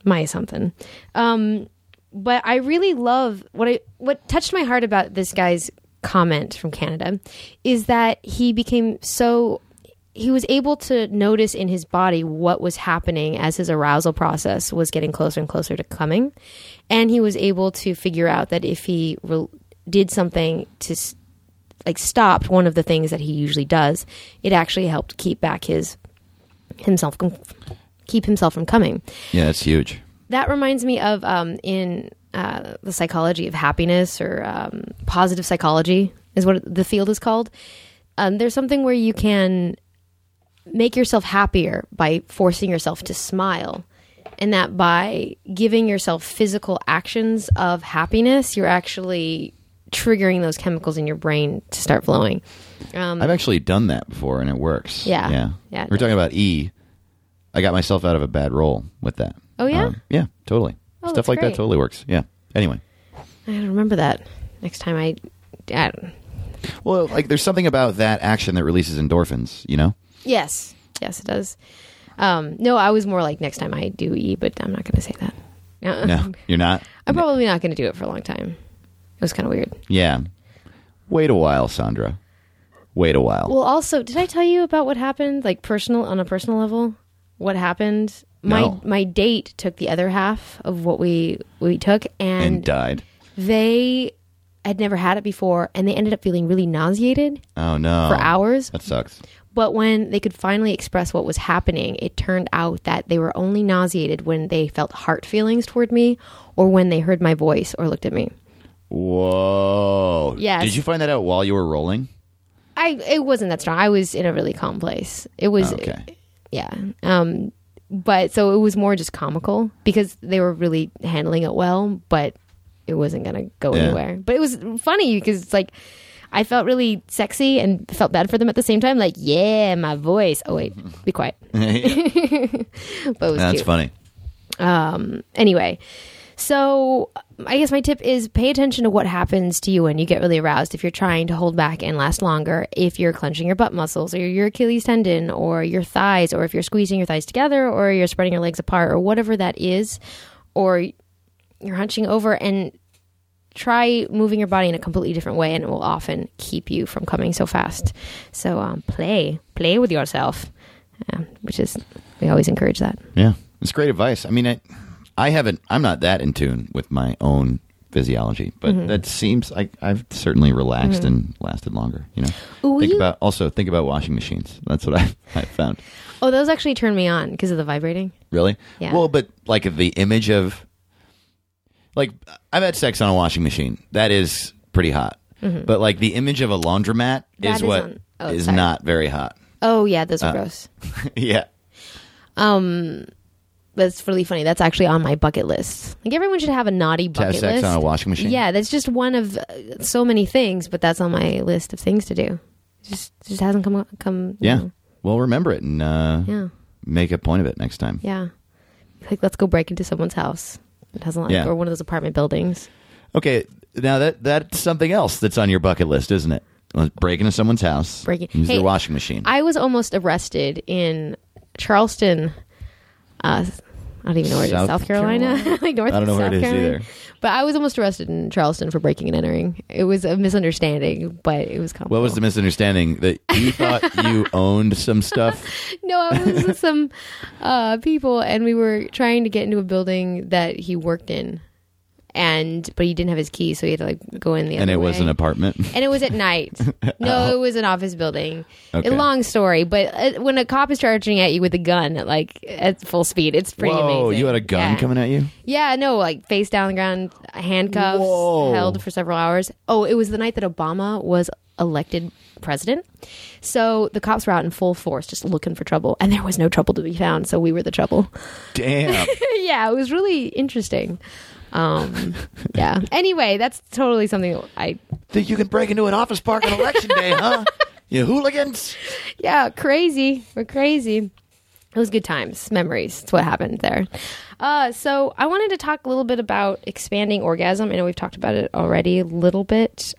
But I really love what touched my heart about this guy's comment from Canada is that he was able to notice in his body what was happening as his arousal process was getting closer and closer to coming. And he was able to figure out that if he did something to stopped one of the things that he usually does, it actually helped keep back himself from coming. Yeah, that's huge. That reminds me of in the psychology of happiness, or positive psychology is what the field is called. There's something where you can make yourself happier by forcing yourself to smile. And that by giving yourself physical actions of happiness, you're actually triggering those chemicals in your brain to start flowing. I've actually done that before, and it works. Yeah. We're talking about E. I got myself out of a bad role with that. Oh, yeah? Yeah, totally. Oh, Stuff like great. that totally works. Yeah. Anyway. I gotta remember that next time I Well, there's something about that action that releases endorphins, you know? Yes, it does. No, I was more like next time I do E, but I'm not going to say that. No, you're not? I'm probably not going to do it for a long time. It was kind of weird. Yeah. Wait a while, Sandra. Wait a while. Well, also, did I tell you about what happened, on a personal level? What happened? No. My date took the other half of what we took, and died. They had never had it before, and they ended up feeling really nauseated. Oh, no. For hours. That sucks. But when they could finally express what was happening, it turned out that they were only nauseated when they felt heart feelings toward me, or when they heard my voice or looked at me. Whoa. Yes. Did you find that out while you were rolling? It wasn't that strong. I was in a really calm place. It was, okay. Yeah. But so it was more just comical because they were really handling it well, but it wasn't going to go anywhere. But it was funny because it's like I felt really sexy and felt bad for them at the same time. Like, yeah, my voice. Oh, wait, be quiet. But it was That's cute. funny. Anyway, so I guess my tip is pay attention to what happens to you when you get really aroused. If you're trying to hold back and last longer, if you're clenching your butt muscles or your Achilles tendon or your thighs, or if you're squeezing your thighs together or you're spreading your legs apart or whatever that is, or you're hunching over, and try moving your body in a completely different way, and it will often keep you from coming so fast. So play with yourself, which is, we always encourage that. Yeah, it's great advice. I mean, I'm not that in tune with my own physiology, but that seems like I've certainly relaxed and lasted longer. You know, Ooh, think about washing machines. That's what I found. Oh, those actually turn me on because of the vibrating. Really? Yeah. Well, but like the image of, like, I've had sex on a washing machine. That is pretty hot. But like the image of a laundromat That is is what on- oh, is sorry. not very hot. Oh yeah, those are gross. Yeah. That's really funny. That's actually on my bucket list. Like, everyone should have a naughty To have bucket sex list. on a washing machine? Yeah, that's just one of so many things, but that's on my list of things to do. Just hasn't come. Yeah. know. Well, remember it and Yeah. make a point of it next time. Yeah. Like, let's go break into someone's house. It hasn't, like, Yeah. or one of those apartment buildings. Okay, now that's something else that's on your bucket list, isn't it? Let's break into someone's house. Use Hey, their washing machine. I was almost arrested in Charleston. I don't even know where it is. South Carolina? Like north I don't know where South it is Carolina. either. But I was almost arrested in Charleston for breaking and entering. It was a misunderstanding, but it was comical. What was the misunderstanding? That you thought you owned some stuff? No, I was with some people, and we were trying to get into a building that he worked in, but he didn't have his key, so he had to, like, go in the other And it way. was an apartment? And it was at night. No, it was an office building. Okay. A long story, but when a cop is charging at you with a gun, like, at full speed, it's pretty Whoa, amazing. you had a gun Yeah. coming at you? Yeah, no, like, face down on the ground, handcuffs, Whoa. held for several hours. Oh, it was the night that Obama was elected president. So the cops were out in full force just looking for trouble, and there was no trouble to be found, so we were the trouble. Damn. Yeah, it was really interesting. Yeah. Anyway, that's totally something I... Think you can break into an office park on election day, huh? You hooligans. Yeah, crazy. We're crazy. It was good times, memories. It's what happened there. So I wanted to talk a little bit about expanding orgasm. I know we've talked about it already a little bit,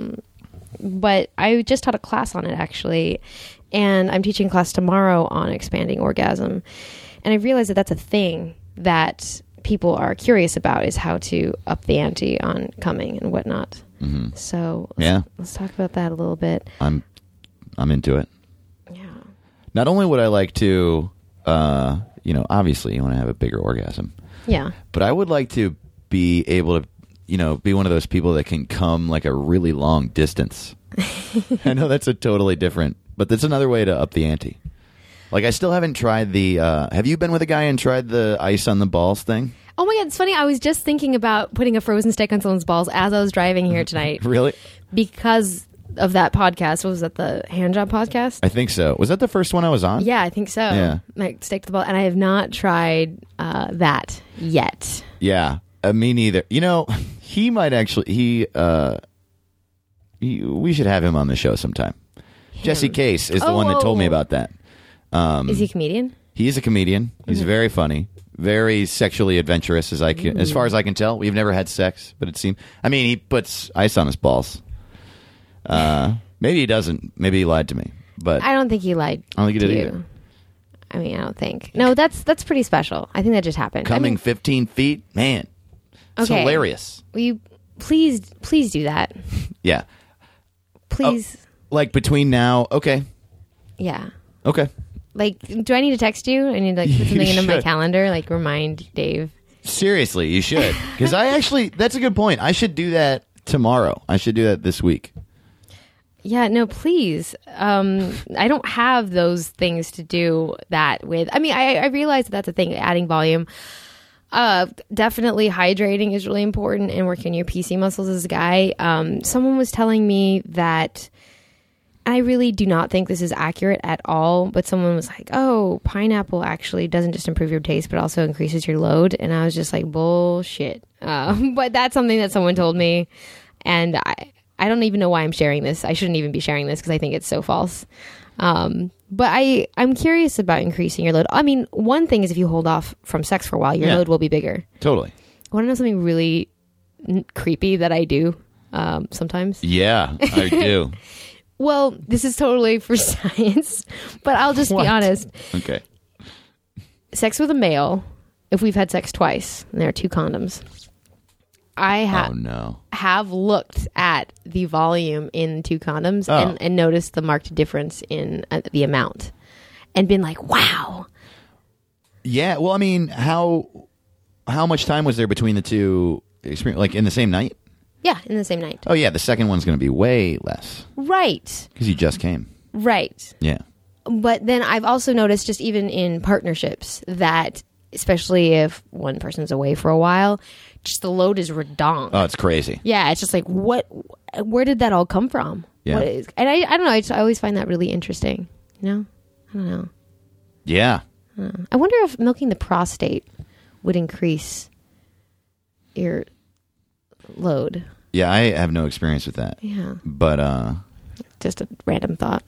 but I just taught a class on it, actually, and I'm teaching a class tomorrow on expanding orgasm. And I realized that that's a thing that people are curious about, is how to up the ante on coming and whatnot. So let's talk about that a little bit. I'm into it. Yeah. Not only would I like to, obviously you want to have a bigger orgasm, Yeah. but I would like to be able to, be one of those people that can come like a really long distance. I know that's a totally different, but that's another way to up the ante. Like, I still haven't tried the, have you been with a guy and tried the ice on the balls thing? Oh my God, it's funny. I was just thinking about putting a frozen steak on someone's balls as I was driving here tonight Really? because of that podcast. What was that, the hand job podcast? I think so. Was that the first one I was on? Yeah, I think so. Yeah. Like, steak to the ball. And I have not tried that yet. Yeah. Me neither. He might actually, we should have him on the show sometime. Jesse Case is the one that told me about that. Is he a comedian? He is a comedian. He's very funny, very sexually adventurous, as far as I can tell. We've never had sex, but it seems. I mean, he puts ice on his balls. Maybe he doesn't. Maybe he lied to me, but I don't think he lied. I don't think he to did you. either. I mean, I don't think. No, that's pretty special. I think that just happened. Coming 15 feet, man, it's Okay. hilarious. Will you please do that? Yeah, Please. like between now. Okay, Yeah. okay. Like, do I need to text you? I need to, like, put something into my should. calendar, like remind Dave. Seriously, you should, because that's a good point. I should do that tomorrow. I should do that this week. Yeah, no, please. I don't have those things to do that with. I mean, I realize that that's a thing, adding volume. Definitely hydrating is really important and working your PC muscles as a guy. Someone was telling me that, I really do not think this is accurate at all, but someone was like, oh, pineapple actually doesn't just improve your taste, but also increases your load. And I was just like, bullshit. But that's something that someone told me. And I don't even know why I'm sharing this. I shouldn't even be sharing this because I think it's so false. But I'm curious about increasing your load. I mean, one thing is if you hold off from sex for a while, your load will be bigger. Totally. Want to know something really creepy that I do sometimes? Yeah, I do. Well, this is totally for science, but I'll just be honest. Okay. Sex with a male, if we've had sex twice, and there are 2 condoms, I have looked at the volume in 2 condoms and noticed the marked difference in the amount and been like, wow. Yeah, well, I mean, how much time was there between the 2 experiences? Like in the same night? Yeah, in the same night. Oh, yeah, the second one's going to be way less. Right. Because you just came. Right. Yeah. But then I've also noticed just even in partnerships that, especially if one person's away for a while, just the load is redonk. Oh, it's crazy. Yeah, it's just like, where did that all come from? Yeah. And I don't know, I always find that really interesting. You know? I don't know. Yeah. I wonder if milking the prostate would increase your load. Yeah, I have no experience with that. Yeah. But, just a random thought.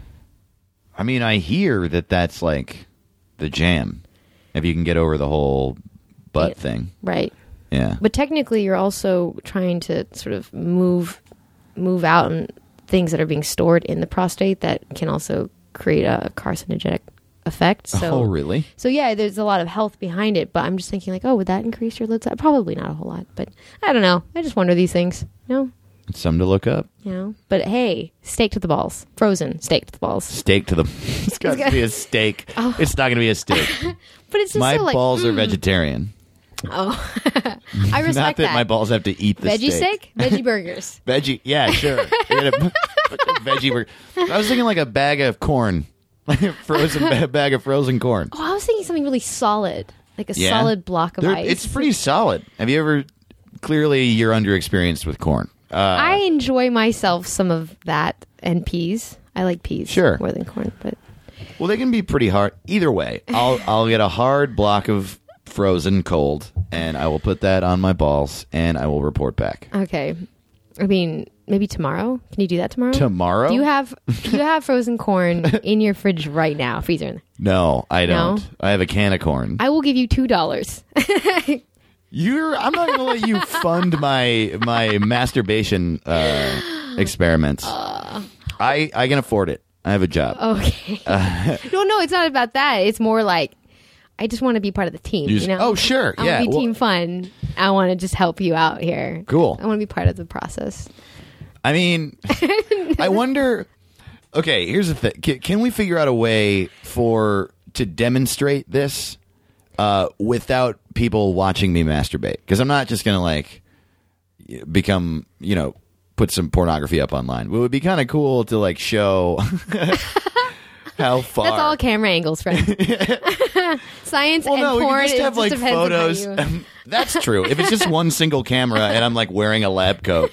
I mean, I hear that that's like the jam. If you can get over the whole butt thing. Right. Yeah. But technically, you're also trying to sort of move out and things that are being stored in the prostate that can also create a carcinogenic effect. So, oh, really? So, yeah, there's a lot of health behind it. But I'm just thinking like, oh, would that increase your load? Probably not a whole lot. But I don't know. I just wonder these things. You know? It's something to look up. You know? But hey, steak to the balls. Frozen steak to the balls. Steak to the... It's got to be a steak. Oh. It's not going to be a steak. But it's just my so like... balls are vegetarian. Oh. I respect Not that my balls have to eat the Veggie steak. Veggie burgers. Veggie, yeah, sure. Veggie burger. I was thinking like a bag of corn. Like a frozen bag of frozen corn. Oh, I was thinking something really solid. Like a solid block of ice. It's pretty solid. Have you ever... Clearly, you're underexperienced with corn. I enjoy myself some of that and peas. I like peas more than corn, but... Well, they can be pretty hard. Either way, I'll get a hard block of frozen cold, and I will put that on my balls, and I will report back. Okay. I mean, maybe tomorrow? Can you do that tomorrow? Tomorrow? Do you have frozen corn in your fridge right now? Freezer in there? No, I don't. No? I have a can of corn. I will give you $2. I'm not going to let you fund my masturbation experiments. I can afford it. I have a job. Okay. No, it's not about that. It's more like I just want to be part of the team. You know? Oh, sure. I want to be team fun. I want to just help you out here. Cool. I want to be part of the process. I mean, I wonder. Okay, here's the thing. Can we figure out a way to demonstrate this without people watching me masturbate? Because I'm not just going to like become, put some pornography up online. It would be kind of cool to like show how far. That's all camera angles, friend. Science and porn. We just have like photos. You... That's true. If it's just one single camera and I'm like wearing a lab coat,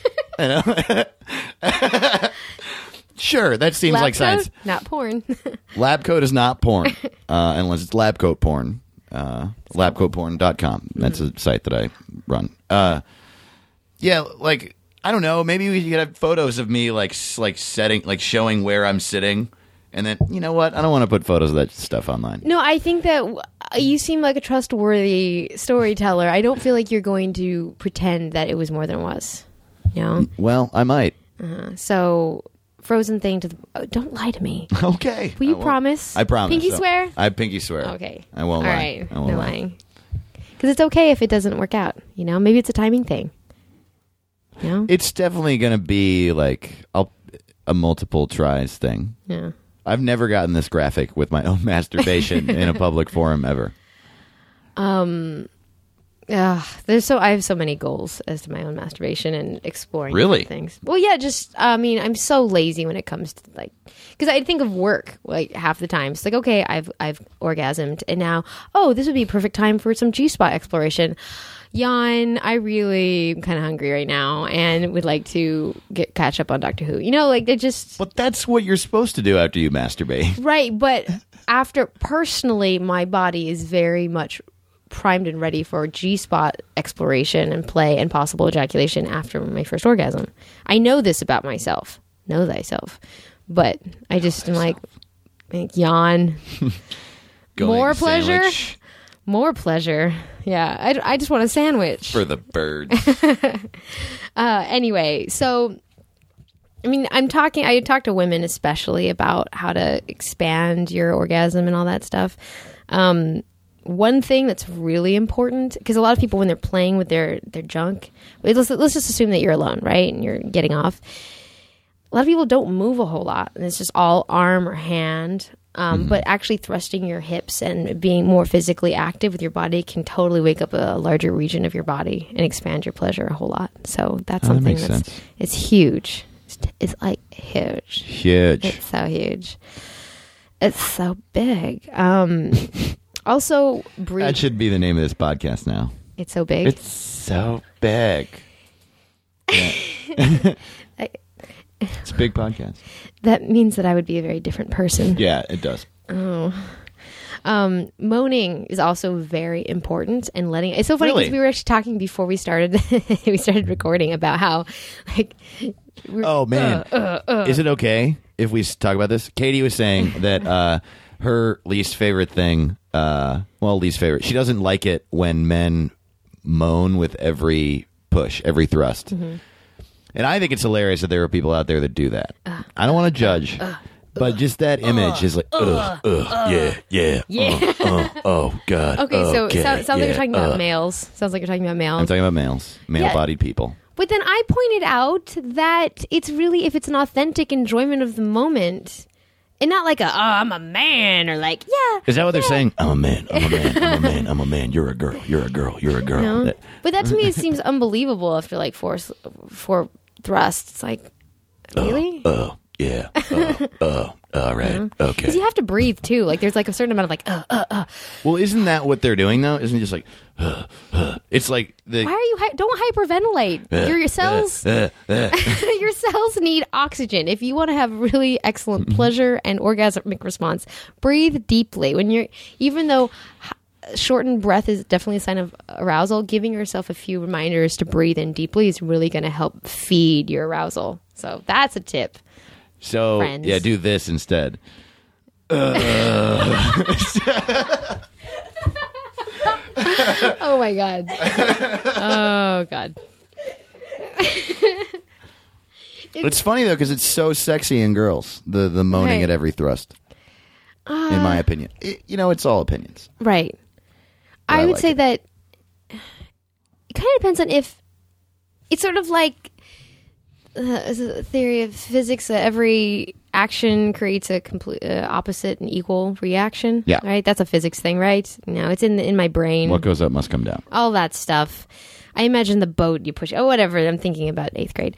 sure, that seems lab like science. Coat? Not porn. Lab coat is not porn, unless it's lab coat porn. Labcoatporn.com. That's a site that I run. Yeah, like I don't know. Maybe we could have photos of me like setting, like showing where I'm sitting, and then you know what? I don't want to put photos of that stuff online. No, I think that you seem like a trustworthy storyteller. I don't feel like you're going to pretend that it was more than it was. You know? Well, I might. So. Frozen thing to the... don't lie to me. Okay. Will you promise? I promise. Pinky swear? I pinky swear. Okay. I won't lie. All right. No lying. Because it's okay if it doesn't work out. Maybe it's a timing thing. It's definitely going to be like a multiple tries thing. Yeah. I've never gotten this graphic with my own masturbation in a public forum ever. I have so many goals as to my own masturbation and exploring Really? different things. Well, yeah, just I'm so lazy when it comes to because I think of work half the time. It's like, okay, I've orgasmed, and now this would be a perfect time for some G-spot exploration. Yawn, I really am kind of hungry right now and would like to catch up on Doctor Who. But that's what you're supposed to do after you masturbate. Right, but personally, my body is very much primed and ready for G-spot exploration and play and possible ejaculation after my first orgasm. I know this about myself. Know thyself. But I just am like yawn. More pleasure? Sandwich More pleasure. Yeah, I just want a sandwich. for the birds. Anyway, so I talk to women especially about how to expand your orgasm and all that stuff. One thing that's really important, because a lot of people when they're playing with their junk, let's just assume that you're alone, right? And you're getting off. A lot of people don't move a whole lot, and it's just all arm or hand. But actually thrusting your hips and being more physically active with your body can totally wake up a larger region of your body and expand your pleasure a whole lot. So that's something makes that's sense. it's huge. It's like huge. Huge. It's so huge. It's so big. Also, breathe. That should be the name of this podcast now. It's so big. It's so big. Yeah. It's a big podcast. That means that I would be a very different person. Yeah, it does. Moaning is also very important, and letting. It's so funny because Really? we were actually talking before we started. We started recording about how, Oh, man. Is it okay if we talk about this? Katie was saying that her least favorite thing, least favorite, she doesn't like it when men moan with every push, every thrust. Mm-hmm. And I think it's hilarious that there are people out there that do that. I don't want to judge, but just that image is like, yeah, oh, God. Okay, so okay, sounds like you're talking about uh. males. Sounds like you're talking about males. I'm talking about males, male-bodied people. But then I pointed out that it's really, if it's an authentic enjoyment of the moment, and not like I'm a man, or like, yeah. Is that what they're saying? I'm a man, I'm a man, I'm a man, I'm a man. You're a girl, you're a girl, you're a girl. No. But that to me, it seems unbelievable after like four thrusts. It's like, really? Yeah. All right. Okay. Because you have to breathe too. Like there's like a certain amount of like, Well, isn't that what they're doing though? Isn't it just like, it's like the. Why are you? Don't hyperventilate. Your cells. Your cells need oxygen. If you want to have really excellent pleasure and orgasmic response, breathe deeply. Even though shortened breath is definitely a sign of arousal, giving yourself a few reminders to breathe in deeply is really going to help feed your arousal. So that's a tip. So friends. yeah, do this instead. Oh my god. Oh god. It's funny though because it's so sexy in girls. The moaning Right. at every thrust. In my opinion, it's all opinions. Right. But I I would like say it. that it kind of depends on if it's sort of like the theory of physics that every action creates a complete opposite and equal reaction. Yeah. Right. That's a physics thing, right? It's in my brain. What goes up must come down. All that stuff. I imagine the boat you push. Oh, whatever. I'm thinking about 8th grade.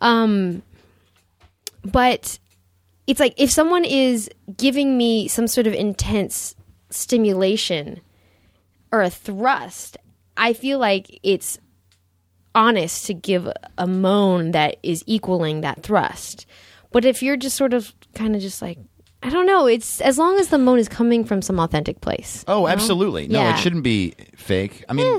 But it's like if someone is giving me some sort of intense stimulation or a thrust, I feel like it's honest to give a moan that is equaling that thrust. But if you're just sort of kind of just like, I don't know, it's as long as the moan is coming from some authentic place. Oh, absolutely. No, Yeah. it shouldn't be fake. I mean,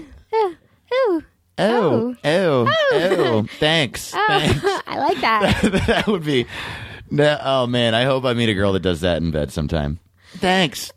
Oh, thanks. Thanks. I like that. That would be. Oh man, I hope I meet a girl that does that in bed sometime. Thanks.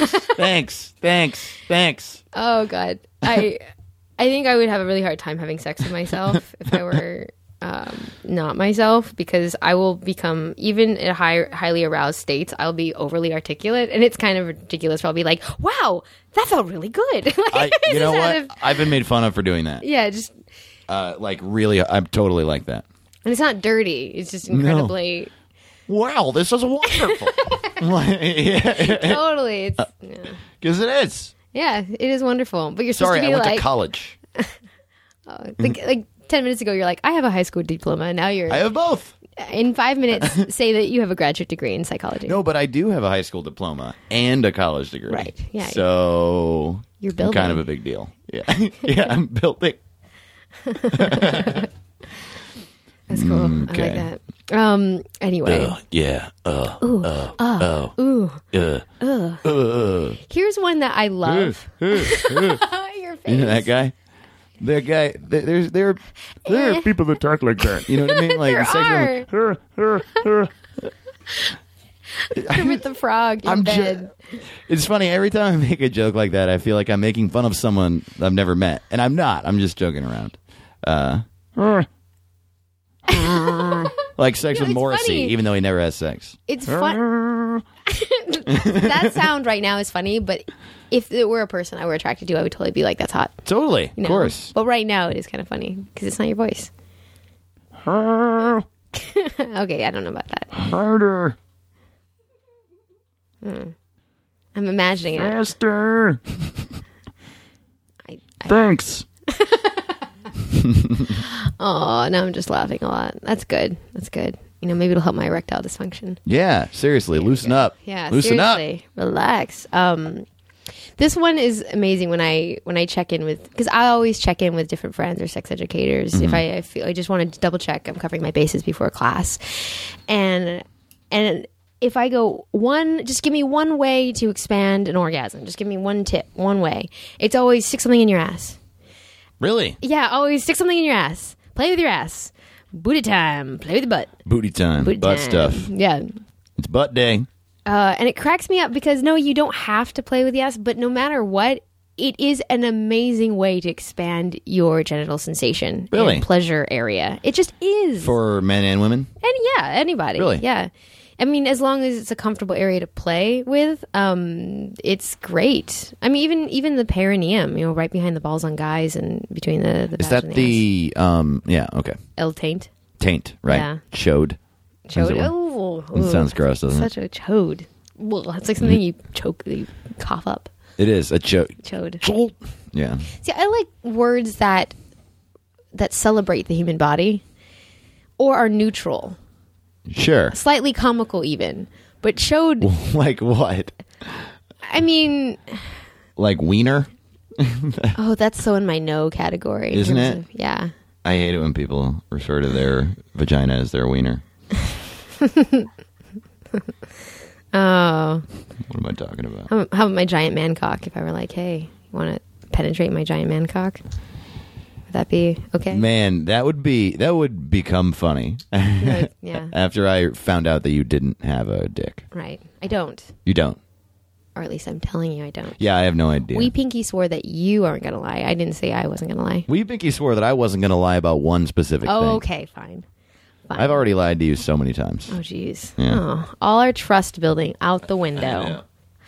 Oh god, I think I would have a really hard time having sex with myself if I were not myself, because I will become, even in highly aroused states, I'll be overly articulate, and it's kind of ridiculous. I'll be like, "Wow, that felt really good." You know what? I've been made fun of for doing that. Yeah, just Like really, I'm totally like that. and it's not dirty. It's just incredibly Wow, this is wonderful. Yeah, totally. It's because it is. yeah, it is wonderful. But you're supposed Sorry, to I be went like, to college. Like 10 minutes ago, you're like, I have a high school diploma. And now you're I have both. in 5 minutes say that you have a graduate degree in psychology. No, but I do have a high school diploma and a college degree. Right, yeah. So You're I'm building. kind of a big deal. Yeah. Yeah, I'm building. That's cool. Okay. I like that. Anyway. Yeah. Here's one that I love. Your face. You know that guy? That guy. There are people that talk like that. You know what I mean? Like There are. Kermit the Frog in bed. It's funny. Every time I make a joke like that, I feel like I'm making fun of someone I've never met, and I'm not. I'm just joking around. Like sex with it's Morrissey, funny. even though he never has sex. It's fun. That sound right now is funny, but if it were a person I were attracted to, I would totally be like, that's hot. Totally, You know? of course. But right now, it is kind of funny because it's not your voice. Okay, I don't know about that. Harder, I'm imagining it. faster. I, Thanks. oh, now I'm just laughing a lot. That's good. That's good. You know, maybe it'll help my erectile dysfunction. Yeah, seriously, loosen up. Yeah, loosen seriously, relax. This one is amazing when I check in with, because I always check in with different friends or sex educators if I feel I just want to double check I'm covering my bases before class, and if I go just give me one way to expand an orgasm, just give me one tip, one way. It's always stick something in your ass. Really? Yeah, always stick something in your ass. Play with your ass. Booty time. Play with the butt. Booty time. Booty Butt time. stuff. Yeah. It's butt day. And it cracks me up because, no, you don't have to play with the ass, but no matter what, it is an amazing way to expand your genital sensation Really? and pleasure area. It just is. For men and women? And yeah, anybody. Really? Yeah. I mean, as long as it's a comfortable area to play with, it's great. I mean, even the perineum, you know, right behind the balls on guys and between the Is badge that and the, yeah, okay. ass. El taint. Taint, right? Yeah. Chode. Chode. Is it one? Oh, That sounds gross, doesn't it? Such a chode. Well, it's like something you choke, you cough up. It is a chode. Chode. Yeah. See, I like words that celebrate the human body or are neutral, Sure. slightly comical even. But chode, Like what? I mean, Like wiener? oh, that's so in my no category. in Isn't terms it? of- yeah. I hate it when people refer to their vagina as their wiener. Oh, What am I talking about? how about my giant man cock? If I were like, hey, you want to penetrate my giant man cock? Would that be okay? Man, that would become funny. Yeah, After I found out that you didn't have a dick. right. I don't. You don't. Or at least I'm telling you I don't. Yeah, I have no idea. We pinky swore that you aren't going to lie. I didn't say I wasn't going to lie. We pinky swore that I wasn't going to lie about one specific thing. Oh, okay, fine. I've already lied to you so many times. Oh, jeez. Yeah. Oh, all our trust building out the window.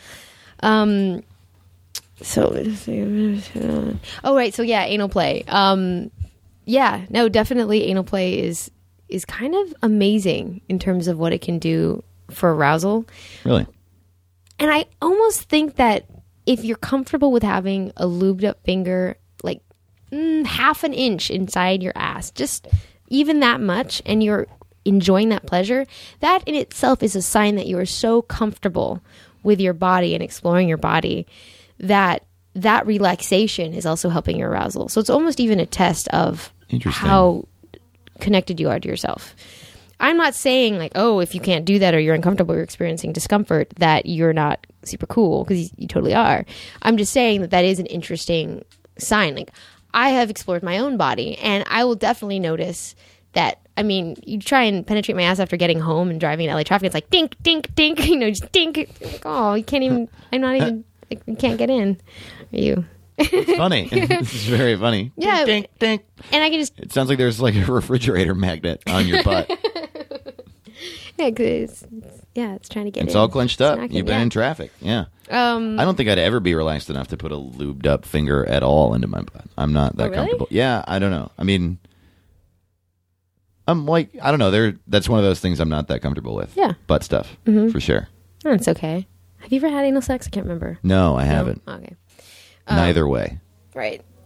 So, oh, right. So, yeah, anal play. Yeah, no, definitely anal play is kind of amazing in terms of what it can do for arousal. Really? And I almost think that if you're comfortable with having a lubed up finger, like half an inch inside your ass, just even that much, and you're enjoying that pleasure, that in itself is a sign that you are so comfortable with your body and exploring your body that relaxation is also helping your arousal. So it's almost even a test of Interesting. how connected you are to yourself. I'm not saying like, oh, if you can't do that or you're uncomfortable, you're experiencing discomfort, that you're not super cool, because you totally are. I'm just saying that is an interesting sign. Like, I have explored my own body, and I will definitely notice that. I mean, you try and penetrate my ass after getting home and driving in LA traffic, it's like dink, dink, dink, you know, just dink. Like, oh, you can't even, I'm not even, like, you can't get in. Are you? It's funny. This is very funny. Yeah. Dink, dink, dink. And I can just, It sounds like there's like a refrigerator magnet on your butt. yeah, cause it's trying to get in. It's all clenched up. Snacking, You've been yeah. in traffic. Yeah. I don't think I'd ever be relaxed enough to put a lubed up finger at all into my butt. I'm not that really? comfortable. Yeah, I don't know. I mean, I'm like, I don't know. That's one of those things I'm not that comfortable with. Yeah. Butt stuff, for sure. Oh, it's okay. Have you ever had anal sex? I can't remember. No, I haven't. Okay. Neither way. Right.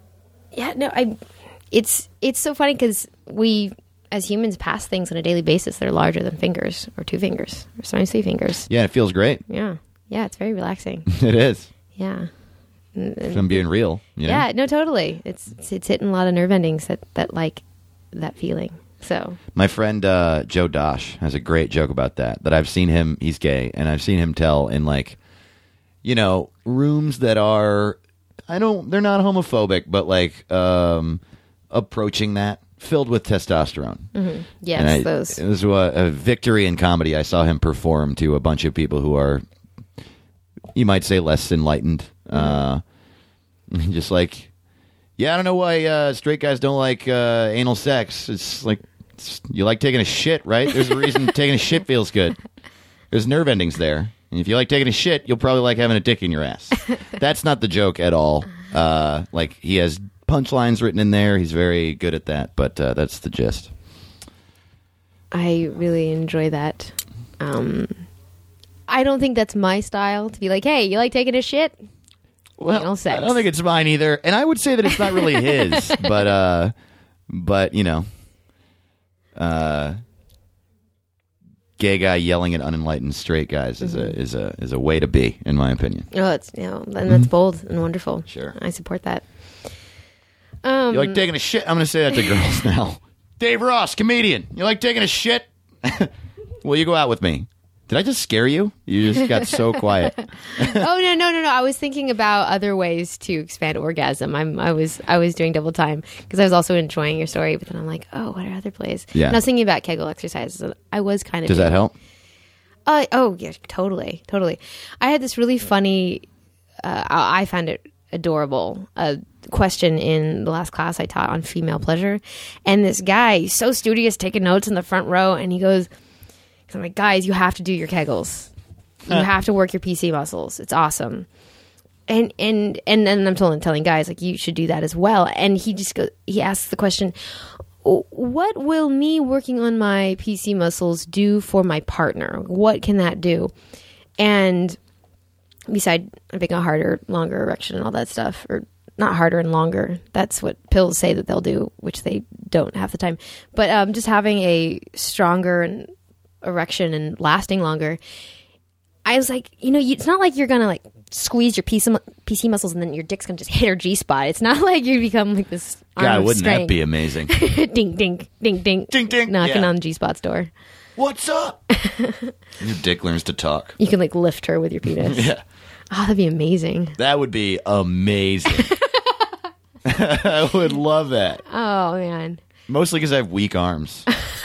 Yeah, no, it's so funny because we, as humans, pass things on a daily basis that are larger than fingers, or 2 fingers, or sometimes 3 fingers. Yeah, it feels great. Yeah, it's very relaxing. It is. Yeah. If I'm being real. You know? Yeah, no, totally. It's hitting a lot of nerve endings that like that feeling. So my friend Joe Dosh has a great joke about that I've seen him. He's gay, and I've seen him tell in like, you know, rooms that are they're not homophobic, but like approaching that, filled with testosterone. Mm-hmm. Yes, those. It was a victory in comedy. I saw him perform to a bunch of people who are, you might say, less enlightened. Just like, yeah, I don't know why straight guys don't like anal sex. It's like, you like taking a shit, right? There's a reason taking a shit feels good. There's nerve endings there. And if you like taking a shit, you'll probably like having a dick in your ass. That's not the joke at all. Like, he has punchlines written in there. He's very good at that, but that's the gist. I really enjoy that. I don't think that's my style to be like, hey, you like taking a shit? Well, I don't think it's mine either. And I would say that it's not really his, but you know, gay guy yelling at unenlightened straight guys is a way to be, in my opinion. Oh, it's, you know, and that's bold and wonderful. Sure, I support that. You like taking a shit? I'm going to say that to girls now. Dave Ross, comedian. You like taking a shit? Will you go out with me? Did I just scare you? You just got so quiet. Oh no! I was thinking about other ways to expand orgasm. I was doing double time because I was also enjoying your story, but then I'm like, oh, what are other plays? Yeah. And I was thinking about Kegel exercises. I was kind of. Does that help? Oh yeah, totally. I had this really funny. I found it adorable. Question in the last class I taught on female pleasure, and this guy, he's so studious, taking notes in the front row, and he goes. I'm like, guys, you have to do your Kegels. You have to work your PC muscles. It's awesome. And then I'm telling guys, like, you should do that as well. And he asks the question, what will me working on my PC muscles do for my partner? What can that do? And beside having a harder, longer erection and all that stuff, or not harder and longer, that's what pills say that they'll do, which they don't half the time. But just having a stronger and erection and lasting longer, I was like, you know, it's not like you're gonna like squeeze your PC muscles and then your dick's gonna just hit her G-spot. It's not like you become like this God, wouldn't that be amazing? Ding, ding, ding, ding, ding, ding, knocking on G-spot's door. What's up? Your dick learns to talk. You can like lift her with your penis. Yeah. Oh, that'd be amazing. That would be amazing. I would love that. Oh man. Mostly because I have weak arms.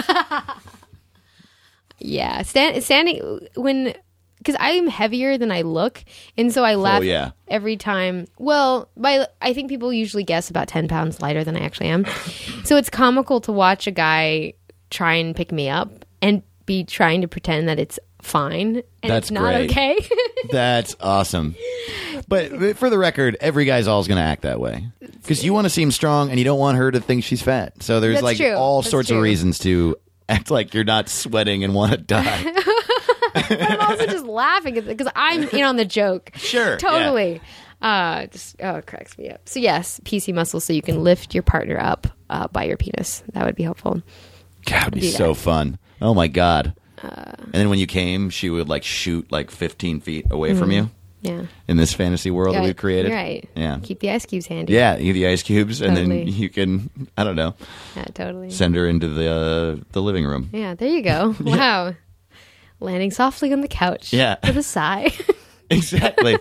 Yeah, standing when, because I'm heavier than I look, and so I laugh every time. Well, I think people usually guess about 10 pounds lighter than I actually am. So it's comical to watch a guy try and pick me up and be trying to pretend that it's fine and That's it's not great. okay. That's awesome. But for the record, every guy's always going to act that way because you want to seem strong and you don't want her to think she's fat. So there's all sorts of reasons to act like you're not sweating and want to die. But I'm also just laughing because I'm in on the joke. Sure. Totally. Yeah. It cracks me up. So yes, PC muscles so you can lift your partner up by your penis. That would be helpful. God, it would be so fun. Oh my God. And then when you came, she would like shoot like 15 feet away from you. Yeah. In this fantasy world that we've created. Right. Yeah. Keep the ice cubes handy. Yeah, you have the ice cubes, and Totally. then you can, I don't know. Yeah, totally. Send her into the living room. Yeah, there you go. Wow. Landing softly on the couch. Yeah. With a sigh. Exactly.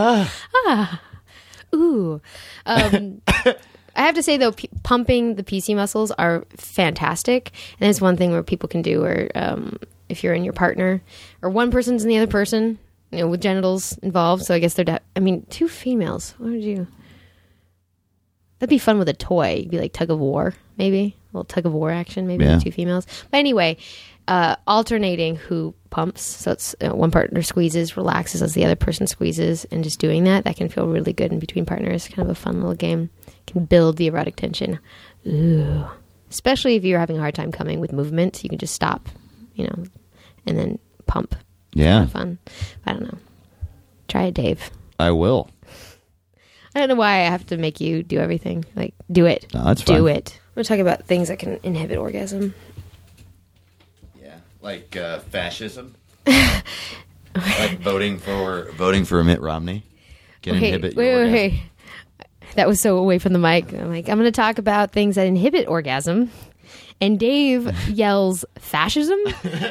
Ooh. I have to say, though, pumping the PC muscles are fantastic. And it's one thing where people can do where if you're in your partner or one person's in the other person, you know, with genitals involved. So I guess they're, two females. What would you... That'd be fun with a toy. It'd be like tug of war, maybe. A little tug of war action, maybe with 2 females. But anyway, alternating who pumps. So it's one partner squeezes, relaxes as the other person squeezes, and just doing that can feel really good in between partners. Kind of a fun little game. Can build the erotic tension. Ooh. Especially if you're having a hard time coming with movement, you can just stop, and then pump. Yeah. Fun. I don't know. Try it, Dave. I will. I don't know why I have to make you do everything. Like, do it. No, that's do fine. it. We're talking about things that can inhibit orgasm. Yeah, like fascism. Like voting for Mitt Romney can inhibit your orgasm. Wait. That was so away from the mic. I'm like, I'm going to talk about things that inhibit orgasm. And Dave yells, fascism?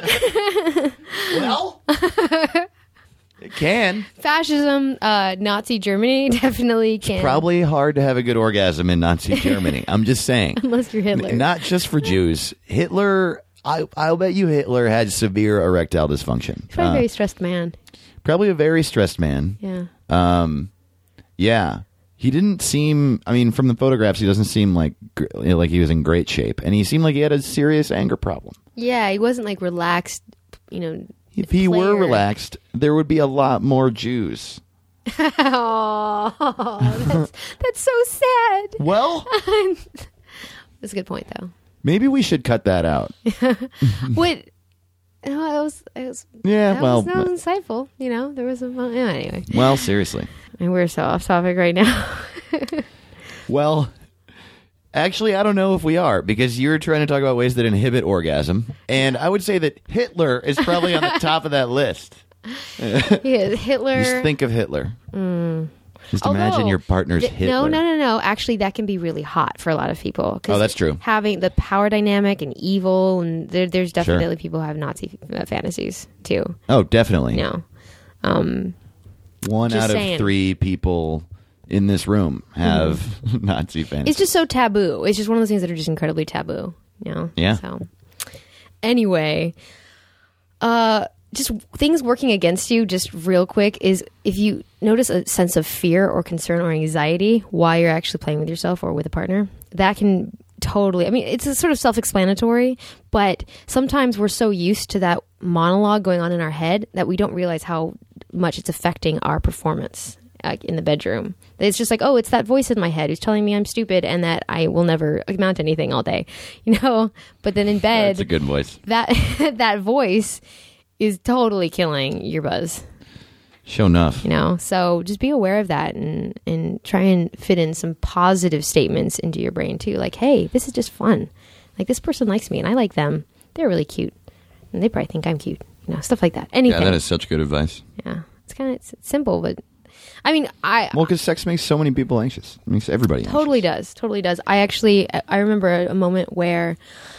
Well, it can. Fascism, Nazi Germany definitely can. Probably hard to have a good orgasm in Nazi Germany. I'm just saying. Unless you're Hitler. Not just for Jews. Hitler, I'll bet you Hitler had severe erectile dysfunction. He's probably a very stressed man. Probably a very stressed man. Yeah. Yeah. He didn't seem, I mean, from the photographs, he doesn't seem like he was in great shape. And he seemed like he had a serious anger problem. Yeah, he wasn't like relaxed, you know. If he were player. relaxed, there would be a lot more Jews. Oh, that's so sad. Well, That's a good point, though. maybe we should cut that out. What? No, it was Yeah, that well, was insightful. You know, there was anyway. well, seriously. And we're so off topic right now. Well, actually, I don't know if we are, because you're trying to talk about ways that inhibit orgasm, and I would say that Hitler is probably on the top of that list. Yeah, Hitler. Just think of Hitler. Just imagine Although, your partner's Hitler. No. Actually, that can be really hot for a lot of people. 'Cause Oh, that's true. Having the power dynamic and evil, and there's definitely people who have Nazi fantasies too. Oh, definitely. No. One Just out saying. of 3 people in this room have Nazi fantasies. It's just so taboo. It's just one of those things that are just incredibly taboo. You know? Yeah. So, anyway, just things working against you, just real quick, is if you notice a sense of fear or concern or anxiety while you're actually playing with yourself or with a partner, that can totally, I mean, it's a sort of self-explanatory, but sometimes we're so used to that monologue going on in our head that we don't realize how much it's affecting our performance in the bedroom. It's just like, oh, it's that voice in my head who's telling me I'm stupid and that I will never amount to anything all day, you know? But then in bed, That's a good voice. that voice is totally killing your buzz, Sure enough. you know? So just be aware of that and try and fit in some positive statements into your brain too. Like, hey, this is just fun. Like, this person likes me and I like them. They're really cute. And they probably think I'm cute. You know, stuff like that. Anything. Yeah, that is such good advice. Yeah. It's kind of it's simple, but I mean, Well, because sex makes so many people anxious. It makes everybody anxious. Totally does. I remember a moment where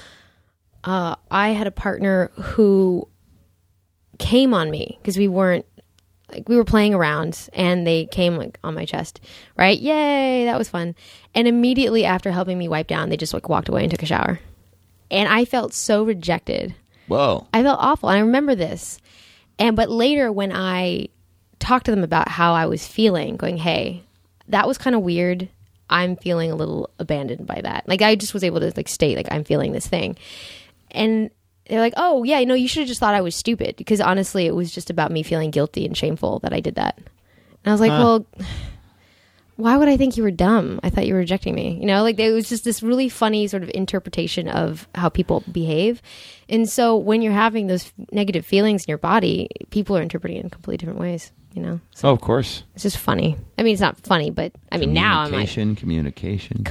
I had a partner who came on me because we were playing around and they came like on my chest, right? Yay, that was fun. And immediately after helping me wipe down, they just like walked away and took a shower. And I felt so rejected. Whoa. I felt awful. And I remember this. But later when I talked to them about how I was feeling, going, hey, that was kind of weird. I'm feeling a little abandoned by that. Like, I just was able to like state like I'm feeling this thing. And they're like, oh yeah, no, you should have just thought I was stupid, because honestly it was just about me feeling guilty and shameful that I did that. And I was like, well, why would I think you were dumb? I thought you were rejecting me. You know, like it was just this really funny sort of interpretation of how people behave. And so when you're having those negative feelings in your body, people are interpreting it in completely different ways, you know? So Oh, of course. it's just funny. I mean, it's not funny, but I mean, now I'm like, Communication.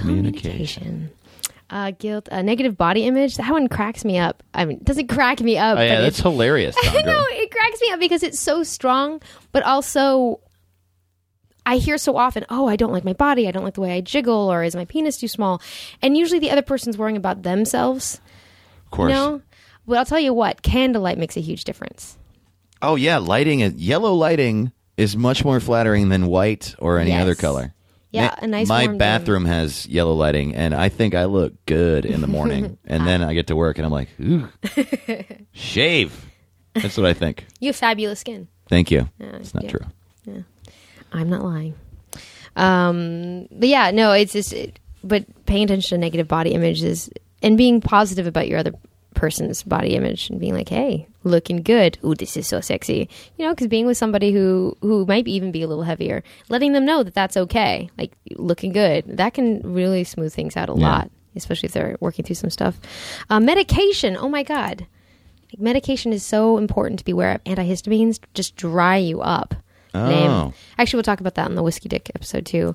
guilt, negative body image. That one cracks me up. I mean, it doesn't crack me up. Oh, yeah, but that's hilarious, I Sandra. know, it cracks me up because it's so strong, but also I hear so often, oh, I don't like my body. I don't like the way I jiggle, or is my penis too small? And usually the other person's worrying about themselves. Of course. You know? But I'll tell you what, candlelight makes a huge difference. Oh, yeah. Yellow lighting is much more flattering than white or any Yes. other color. Yeah, a nice My warm bathroom has yellow lighting, and I think I look good in the morning. And then I get to work, and I'm like, ooh, shave. That's what I think. You have fabulous skin. Thank you. Yeah, It's not yeah. true. I'm not lying. But yeah, no, it's just, but paying attention to negative body images and being positive about your other person's body image and being like, hey, looking good. Ooh, this is so sexy. You know, because being with somebody who might even be a little heavier, letting them know that that's okay. Like, looking good. That can really smooth things out a lot, especially if they're working through some stuff. Medication. Oh my God. Like, medication is so important to be aware of. Antihistamines just dry you up. Lame. Actually, we'll talk about that in the Whiskey Dick episode too.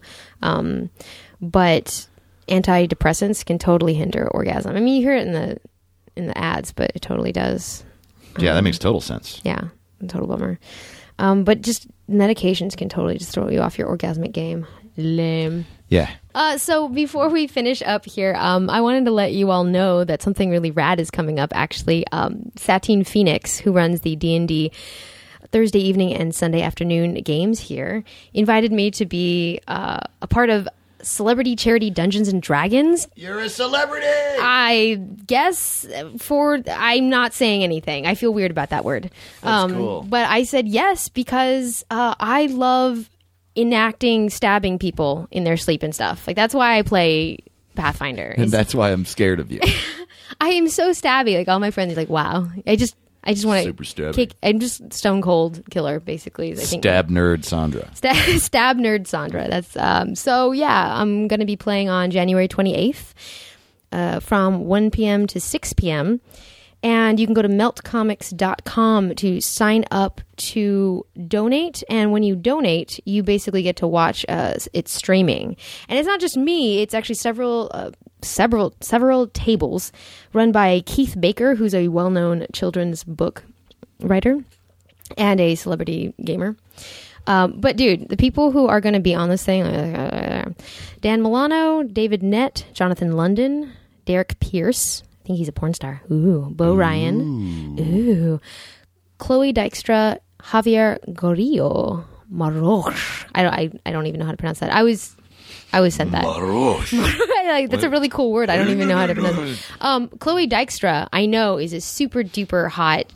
But antidepressants can totally hinder orgasm. I mean, you hear it in the ads, but it totally does. Yeah, that makes total sense. Yeah, a total bummer. But just medications can totally just throw you off your orgasmic game. Lame. Yeah. So before we finish up here, I wanted to let you all know that something really rad is coming up, actually. Satine Phoenix, who runs the D&D Thursday evening and Sunday afternoon games here, invited me to be a part of Celebrity Charity Dungeons and Dragons. You're a celebrity! I guess I'm not saying anything. I feel weird about that word. That's cool. But I said yes because I love enacting stabbing people in their sleep and stuff. Like, that's why I play Pathfinder. And that's why I'm scared of you. I am so stabby. Like, all my friends are like, wow. I just want to Super stabby. kick. I'm just stone cold killer, basically. I think. Stab nerd Sandra. Stab nerd Sandra. That's so yeah. I'm going to be playing on January 28th from 1 p.m. to 6 p.m. And you can go to meltcomics.com to sign up to donate. And when you donate, you basically get to watch its streaming. And it's not just me. It's actually several tables run by Keith Baker, who's a well-known children's book writer and a celebrity gamer. But dude, the people who are going to be on this thing, Dan Milano, David Nett, Jonathan London, Derek Pierce, I think he's a porn star. Ooh, Bo Ryan. Ooh. Chloe Dykstra, Javier Gorillo, Maroch. I don't even know how to pronounce that. I was sent that. Like, that's a really cool word. I don't even know how to pronounce it. Chloe Dykstra, I know, is a super duper hot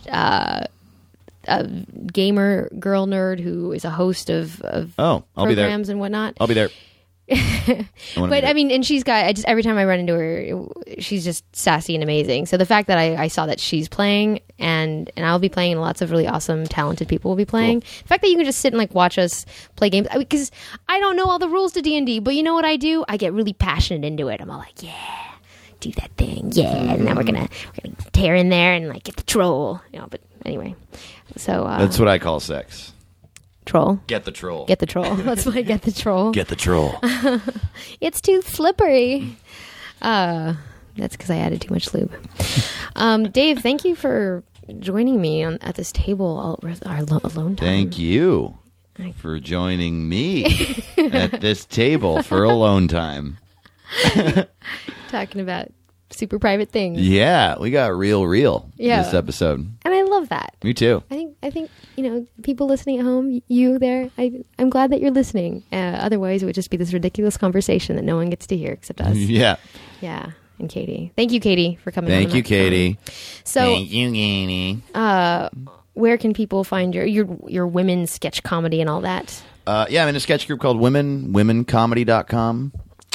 gamer girl nerd who is a host of I'll be there. programs and whatnot. I'll be there. But I mean, and she's got, every time I run into her, she's just sassy and amazing. So the fact that I saw that she's playing and I'll be playing and lots of really awesome, talented people will be playing. Cool. The fact that you can just sit and like watch us play games, because I don't know all the rules to D&D, but you know what I do? I get really passionate into it. I'm all like, yeah, do that thing. Yeah. And now we're gonna tear in there and like get the troll, but anyway, so, that's what I call sex. Troll. Get the troll. Get the troll. That's why I get the troll. Get the troll. It's too slippery. That's because I added too much lube. Dave, thank you for joining me at this table our alone time. Thank you for joining me at this table for alone time. Talking about super private things. Yeah, we got real this episode. And I love that. Me too. I think people listening at home, you there, I'm glad that you're listening. Otherwise, it would just be this ridiculous conversation that no one gets to hear except us. Yeah. Yeah. And Katie. Thank you, Katie, for coming on. Thank you, Katie. So, thank you, Katie. Where can people find your women's sketch comedy and all that? Yeah, I'm in a sketch group called womencomedy.com.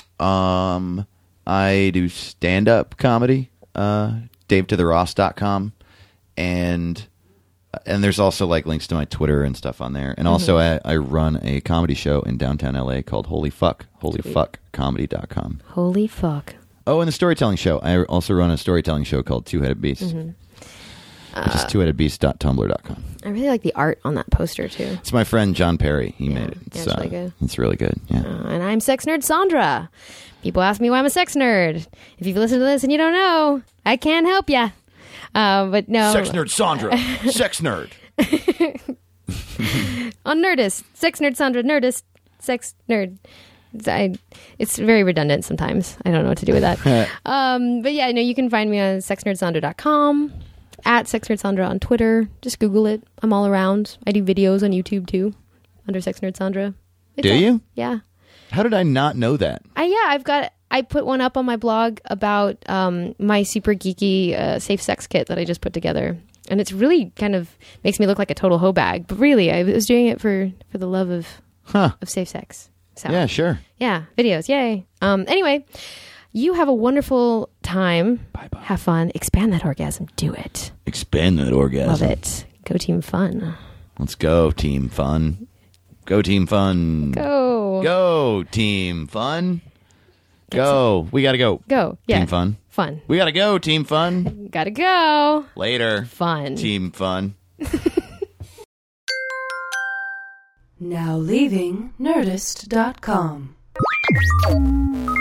I do stand-up comedy, DaveToTheRoss.com, and there's also like links to my Twitter and stuff on there. And also I run a comedy show in downtown LA called Holy Fuck, holyfuckcomedy.com. Holy fuck. Oh, and the storytelling show. I also run a storytelling show called Two-Headed Beast, which is twoheadedbeast.tumblr.com. I really like the art on that poster, too. It's my friend John Perry. He made it. It's really good. It's really good, yeah. And I'm sex nerd Sandra. People ask me why I'm a sex nerd. If you've listened to this and you don't know, I can't help ya. But no. Sex nerd Sandra. Sex nerd. On Nerdist. Sex nerd Sandra. Nerdist. Sex nerd. It's very redundant sometimes. I don't know what to do with that. But yeah, no, you can find me on sexnerdsandra.com, at sexnerdsandra on Twitter. Just Google it. I'm all around. I do videos on YouTube too, under Sex Nerd Sandra. Do you? Yeah. How did I not know that? I put one up on my blog about my super geeky safe sex kit that I just put together. And it's really kind of makes me look like a total hoe bag. But really, I was doing it for the love of safe sex. So, yeah, sure. Yeah, videos. Yay. Anyway, you have a wonderful time. Bye-bye. Have fun. Expand that orgasm. Do it. Expand that orgasm. Love it. Go Team Fun. Let's go, Team Fun. Go, Team Fun. Go. Go, Team Fun. Go. We got to go. Go. Yeah. Team Fun. Fun. We got to go, Team Fun. Gotta go. Later. Fun. Team Fun. Now leaving Nerdist.com.